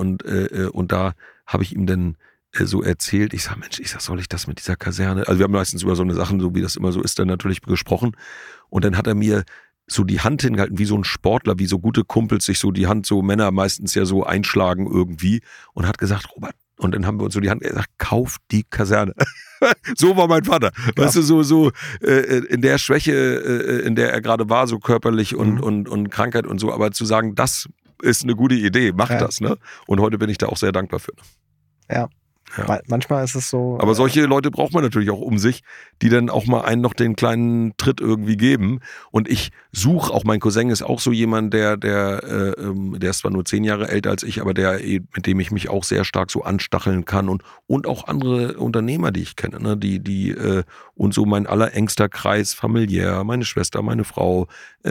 da habe ich ihm dann so erzählt, ich sag, Mensch, soll ich das mit dieser Kaserne? Also wir haben meistens über so eine Sachen, so wie das immer so ist, dann natürlich gesprochen. Und dann hat er mir so die Hand hingehalten, wie so ein Sportler, wie so gute Kumpels sich so die Hand, so Männer meistens ja so einschlagen irgendwie und hat gesagt, Robert, und dann haben wir uns so die Hand gesagt, kauf die Kaserne. So war mein Vater. Ja. Weißt du, so in der Schwäche, in der er gerade war, so körperlich und Krankheit und so, aber zu sagen, das ist eine gute Idee, mach das, ne? Und heute bin ich da auch sehr dankbar für. Ja. Ja. Manchmal ist es so. Aber solche Leute braucht man natürlich auch um sich, die dann auch mal einen noch den kleinen Tritt irgendwie geben. Und ich suche, auch mein Cousin ist auch so jemand, der ist zwar nur 10 Jahre älter als ich, aber mit dem ich mich auch sehr stark so anstacheln kann und auch andere Unternehmer, die ich kenne, ne? Die und so mein allerengster Kreis familiär, meine Schwester, meine Frau,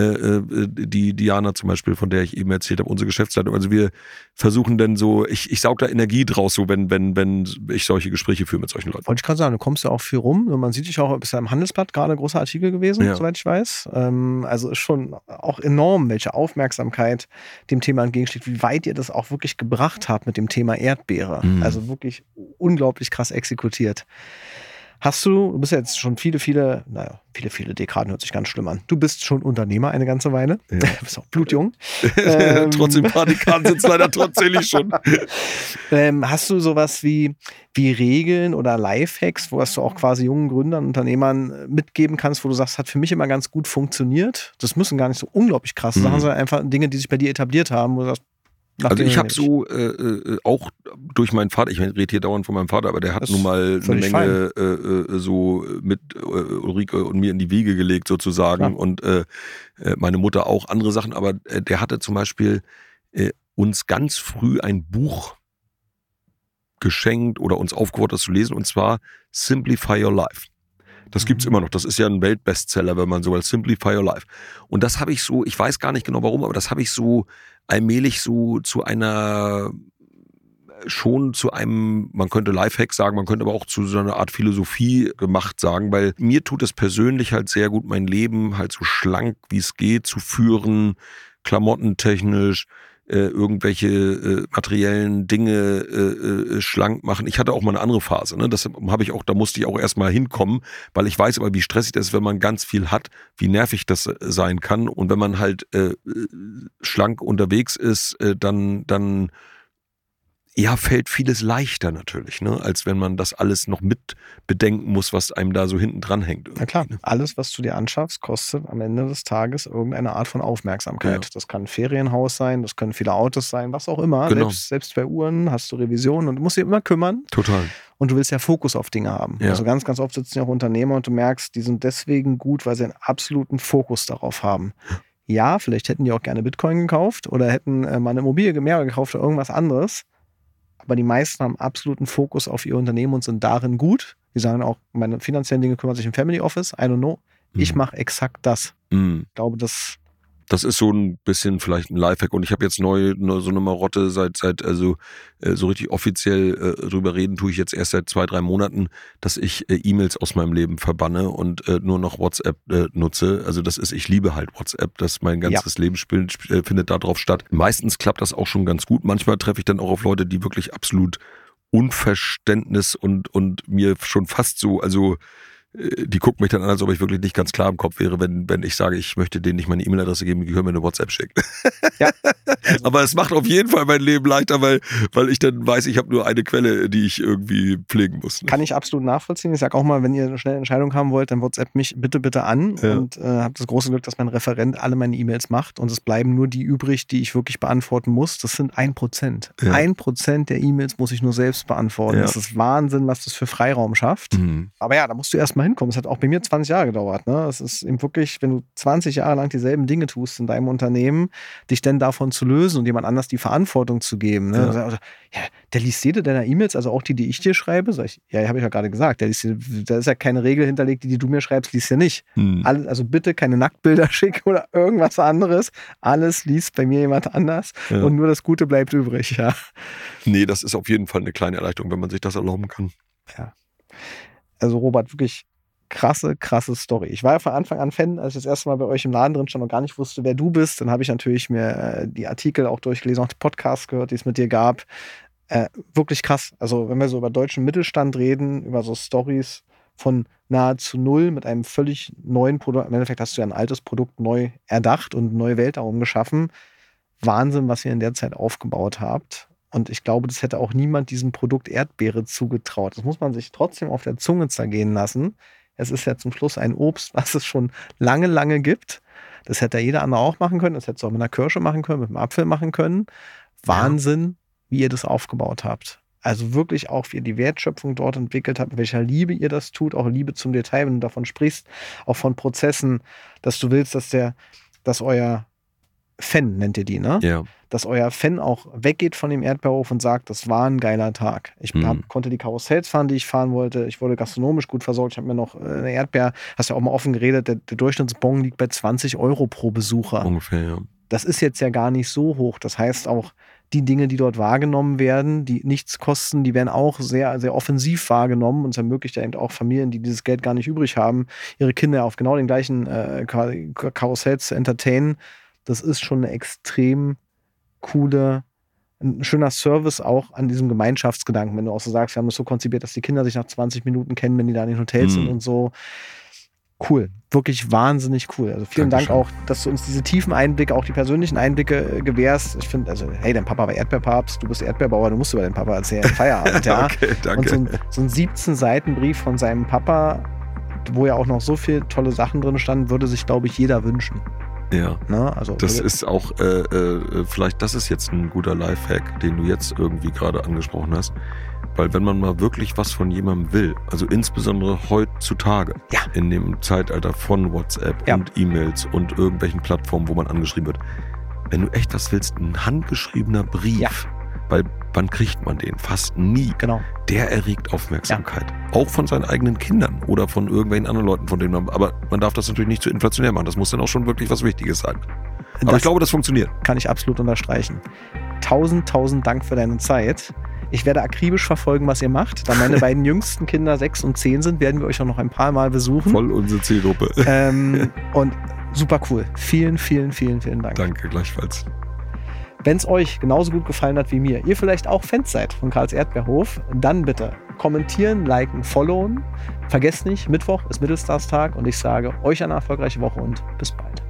die Diana zum Beispiel, von der ich eben erzählt habe, unsere Geschäftsleitung. Also wir versuchen dann so, ich saug da Energie draus, so wenn ich solche Gespräche führe mit solchen Leuten. Wollte ich gerade sagen, du kommst ja auch viel rum. Man sieht dich auch, bist ja im Handelsblatt gerade ein großer Artikel gewesen, soweit ich weiß. Also ist schon auch enorm, welche Aufmerksamkeit dem Thema entgegensteht, wie weit ihr das auch wirklich gebracht habt mit dem Thema Erdbeere. Also wirklich unglaublich krass exekutiert. Du bist ja jetzt schon viele Dekaden, hört sich ganz schlimm an. Du bist schon Unternehmer eine ganze Weile. Ja. Du bist auch blutjung. Trotzdem, ein paar Dekaden sind es leider tatsächlich schon. Hast du sowas wie Regeln oder Lifehacks, was du auch quasi jungen Gründern, Unternehmern mitgeben kannst, wo du sagst, hat für mich immer ganz gut funktioniert? Das müssen gar nicht so unglaublich krasse Sachen sein, einfach Dinge, die sich bei dir etabliert haben, wo du sagst, also ich habe so auch durch meinen Vater, ich rede hier dauernd von meinem Vater, aber der hat nun mal eine Menge so mit Ulrike und mir in die Wiege gelegt sozusagen. Klar. Und meine Mutter auch andere Sachen, aber der hatte zum Beispiel uns ganz früh ein Buch geschenkt oder uns aufgefordert, das zu lesen, und zwar Simplify Your Life. Das gibt's immer noch. Das ist ja ein Weltbestseller, wenn man so will. Simplify Your Life. Und das habe ich so, ich weiß gar nicht genau warum, aber das habe ich so allmählich so zu einem, man könnte Lifehack sagen, man könnte aber auch zu so einer Art Philosophie gemacht sagen, weil mir tut es persönlich halt sehr gut, mein Leben halt so schlank wie es geht zu führen, klamottentechnisch, irgendwelche materiellen Dinge schlank machen. Ich hatte auch mal eine andere Phase, ne? Das habe ich auch, da musste ich auch erstmal hinkommen, weil ich weiß aber, wie stressig das ist, wenn man ganz viel hat, wie nervig das sein kann. Und wenn man halt schlank unterwegs ist, dann ja, fällt vieles leichter natürlich, ne, als wenn man das alles noch mit bedenken muss, was einem da so hinten dran hängt. Na klar, alles, was du dir anschaffst, kostet am Ende des Tages irgendeine Art von Aufmerksamkeit. Ja. Das kann ein Ferienhaus sein, das können viele Autos sein, was auch immer. Genau. Selbst bei Uhren hast du Revisionen und du musst dich immer kümmern. Total. Und du willst ja Fokus auf Dinge haben. Ja. Also ganz, ganz oft sitzen ja auch Unternehmer und du merkst, die sind deswegen gut, weil sie einen absoluten Fokus darauf haben. Ja, vielleicht hätten die auch gerne Bitcoin gekauft oder hätten mal eine Immobilie mehr gekauft oder irgendwas anderes. Aber die meisten haben absoluten Fokus auf ihr Unternehmen und sind darin gut. Die sagen auch, meine finanziellen Dinge kümmert sich im Family Office. I don't know. Ich mache exakt das. Ich glaube, das ist so ein bisschen vielleicht ein Lifehack. Und ich habe jetzt neu so eine Marotte also so richtig offiziell drüber reden tue ich jetzt erst seit 2-3 Monaten, dass ich E-Mails aus meinem Leben verbanne und nur noch WhatsApp nutze. Also ich liebe halt WhatsApp, dass mein ganzes Leben findet da drauf statt. Meistens klappt das auch schon ganz gut. Manchmal treffe ich dann auch auf Leute, die wirklich absolut Unverständnis und mir schon fast so, also die gucken mich dann an, als ob ich wirklich nicht ganz klar im Kopf wäre, wenn ich sage, ich möchte denen nicht meine E-Mail-Adresse geben, die können mir eine WhatsApp schicken. Ja. Aber es macht auf jeden Fall mein Leben leichter, weil ich dann weiß, ich habe nur eine Quelle, die ich irgendwie pflegen muss. Ne? Kann ich absolut nachvollziehen. Ich sage auch mal, wenn ihr eine schnelle Entscheidung haben wollt, dann WhatsApp mich bitte an und habe das große Glück, dass mein Referent alle meine E-Mails macht und es bleiben nur die übrig, die ich wirklich beantworten muss. Das sind 1%. Ja. 1% der E-Mails muss ich nur selbst beantworten. Ja. Das ist Wahnsinn, was das für Freiraum schafft. Aber ja, da musst du erstmal hinkommen. Es hat auch bei mir 20 Jahre gedauert. Ne? Es ist eben wirklich, wenn du 20 Jahre lang dieselben Dinge tust in deinem Unternehmen, dich denn davon zu lösen und jemand anders die Verantwortung zu geben. Ne? Also, ja, der liest jede deiner E-Mails, also auch die ich dir schreibe. Sag ich, ja, habe ich ja gerade gesagt. Da ist ja keine Regel hinterlegt, die du mir schreibst, liest ja nicht. Also bitte keine Nacktbilder schicken oder irgendwas anderes. Alles liest bei mir jemand anders und nur das Gute bleibt übrig. Ja. Nee, das ist auf jeden Fall eine kleine Erleichterung, wenn man sich das erlauben kann. Ja. Also Robert, wirklich krasse Story. Ich war ja von Anfang an Fan, als ich das erste Mal bei euch im Laden drin stand und gar nicht wusste, wer du bist. Dann habe ich natürlich mir die Artikel auch durchgelesen, auch die Podcasts gehört, die es mit dir gab. Wirklich krass. Also wenn wir so über deutschen Mittelstand reden, über so Stories von nahezu null mit einem völlig neuen Produkt. Im Endeffekt hast du ja ein altes Produkt neu erdacht und eine neue Welt darum geschaffen. Wahnsinn, was ihr in der Zeit aufgebaut habt. Und ich glaube, das hätte auch niemand diesem Produkt Erdbeere zugetraut. Das muss man sich trotzdem auf der Zunge zergehen lassen. Es ist ja zum Schluss ein Obst, was es schon lange gibt. Das hätte ja jeder andere auch machen können. Das hätte es auch mit einer Kirsche machen können, mit einem Apfel machen können. Wahnsinn, wie ihr das aufgebaut habt. Also wirklich auch, wie ihr die Wertschöpfung dort entwickelt habt, mit welcher Liebe ihr das tut, auch Liebe zum Detail, wenn du davon sprichst, auch von Prozessen, dass du willst, dass euer Fan, nennt ihr die, ne? Ja. Dass euer Fan auch weggeht von dem Erdbeerhof und sagt, das war ein geiler Tag. Ich konnte die Karussells fahren, die ich fahren wollte. Ich wurde gastronomisch gut versorgt. Ich habe mir noch eine Erdbeer, hast ja auch mal offen geredet, der Durchschnittsbon liegt bei 20 € pro Besucher. Ungefähr, ja. Das ist jetzt ja gar nicht so hoch. Das heißt auch, die Dinge, die dort wahrgenommen werden, die nichts kosten, die werden auch sehr, sehr offensiv wahrgenommen und es ermöglicht ja eben auch Familien, die dieses Geld gar nicht übrig haben, ihre Kinder auf genau den gleichen Karussells zu entertainen. Das ist schon eine extrem coole ein schöner Service auch an diesem Gemeinschaftsgedanken, wenn du auch so sagst, wir haben das so konzipiert, dass die Kinder sich nach 20 Minuten kennen, wenn die da in den Hotels sind und so. Cool, wirklich wahnsinnig cool. Also vielen Dank auch, dass du uns diese tiefen Einblicke, auch die persönlichen Einblicke gewährst. Ich finde, also hey, dein Papa war Erdbeerpapst, du bist Erdbeerbauer, du musst über deinen Papa erzählen. Feierabend, ja. Okay, danke. Und so ein 17-Seiten-Brief von seinem Papa, wo ja auch noch so viele tolle Sachen drin standen, würde sich, glaube ich, jeder wünschen. Ja, ne? Also, das ist auch, vielleicht, das ist jetzt ein guter Lifehack, den du jetzt irgendwie gerade angesprochen hast. Weil wenn man mal wirklich was von jemandem will, also insbesondere heutzutage, in dem Zeitalter von WhatsApp und E-Mails und irgendwelchen Plattformen, wo man angeschrieben wird, wenn du echt was willst, ein handgeschriebener Brief, weil wann kriegt man den? Fast nie. Genau. Der erregt Aufmerksamkeit. Auch von seinen eigenen Kindern oder von irgendwelchen anderen Leuten, von denen man, aber man darf das natürlich nicht zu inflationär machen. Das muss dann auch schon wirklich was Wichtiges sein. Aber ich glaube, das funktioniert. Kann ich absolut unterstreichen. 1000 Dank für deine Zeit. Ich werde akribisch verfolgen, was ihr macht. Da meine beiden jüngsten Kinder 6 und 10 sind, werden wir euch auch noch ein paar Mal besuchen. Voll unsere Zielgruppe. Und super cool. Vielen Dank. Danke, gleichfalls. Wenn es euch genauso gut gefallen hat wie mir, ihr vielleicht auch Fans seid von Karls Erdbeerhof, dann bitte kommentieren, liken, followen. Vergesst nicht, Mittwoch ist Mittelstars-Tag und ich sage euch eine erfolgreiche Woche und bis bald.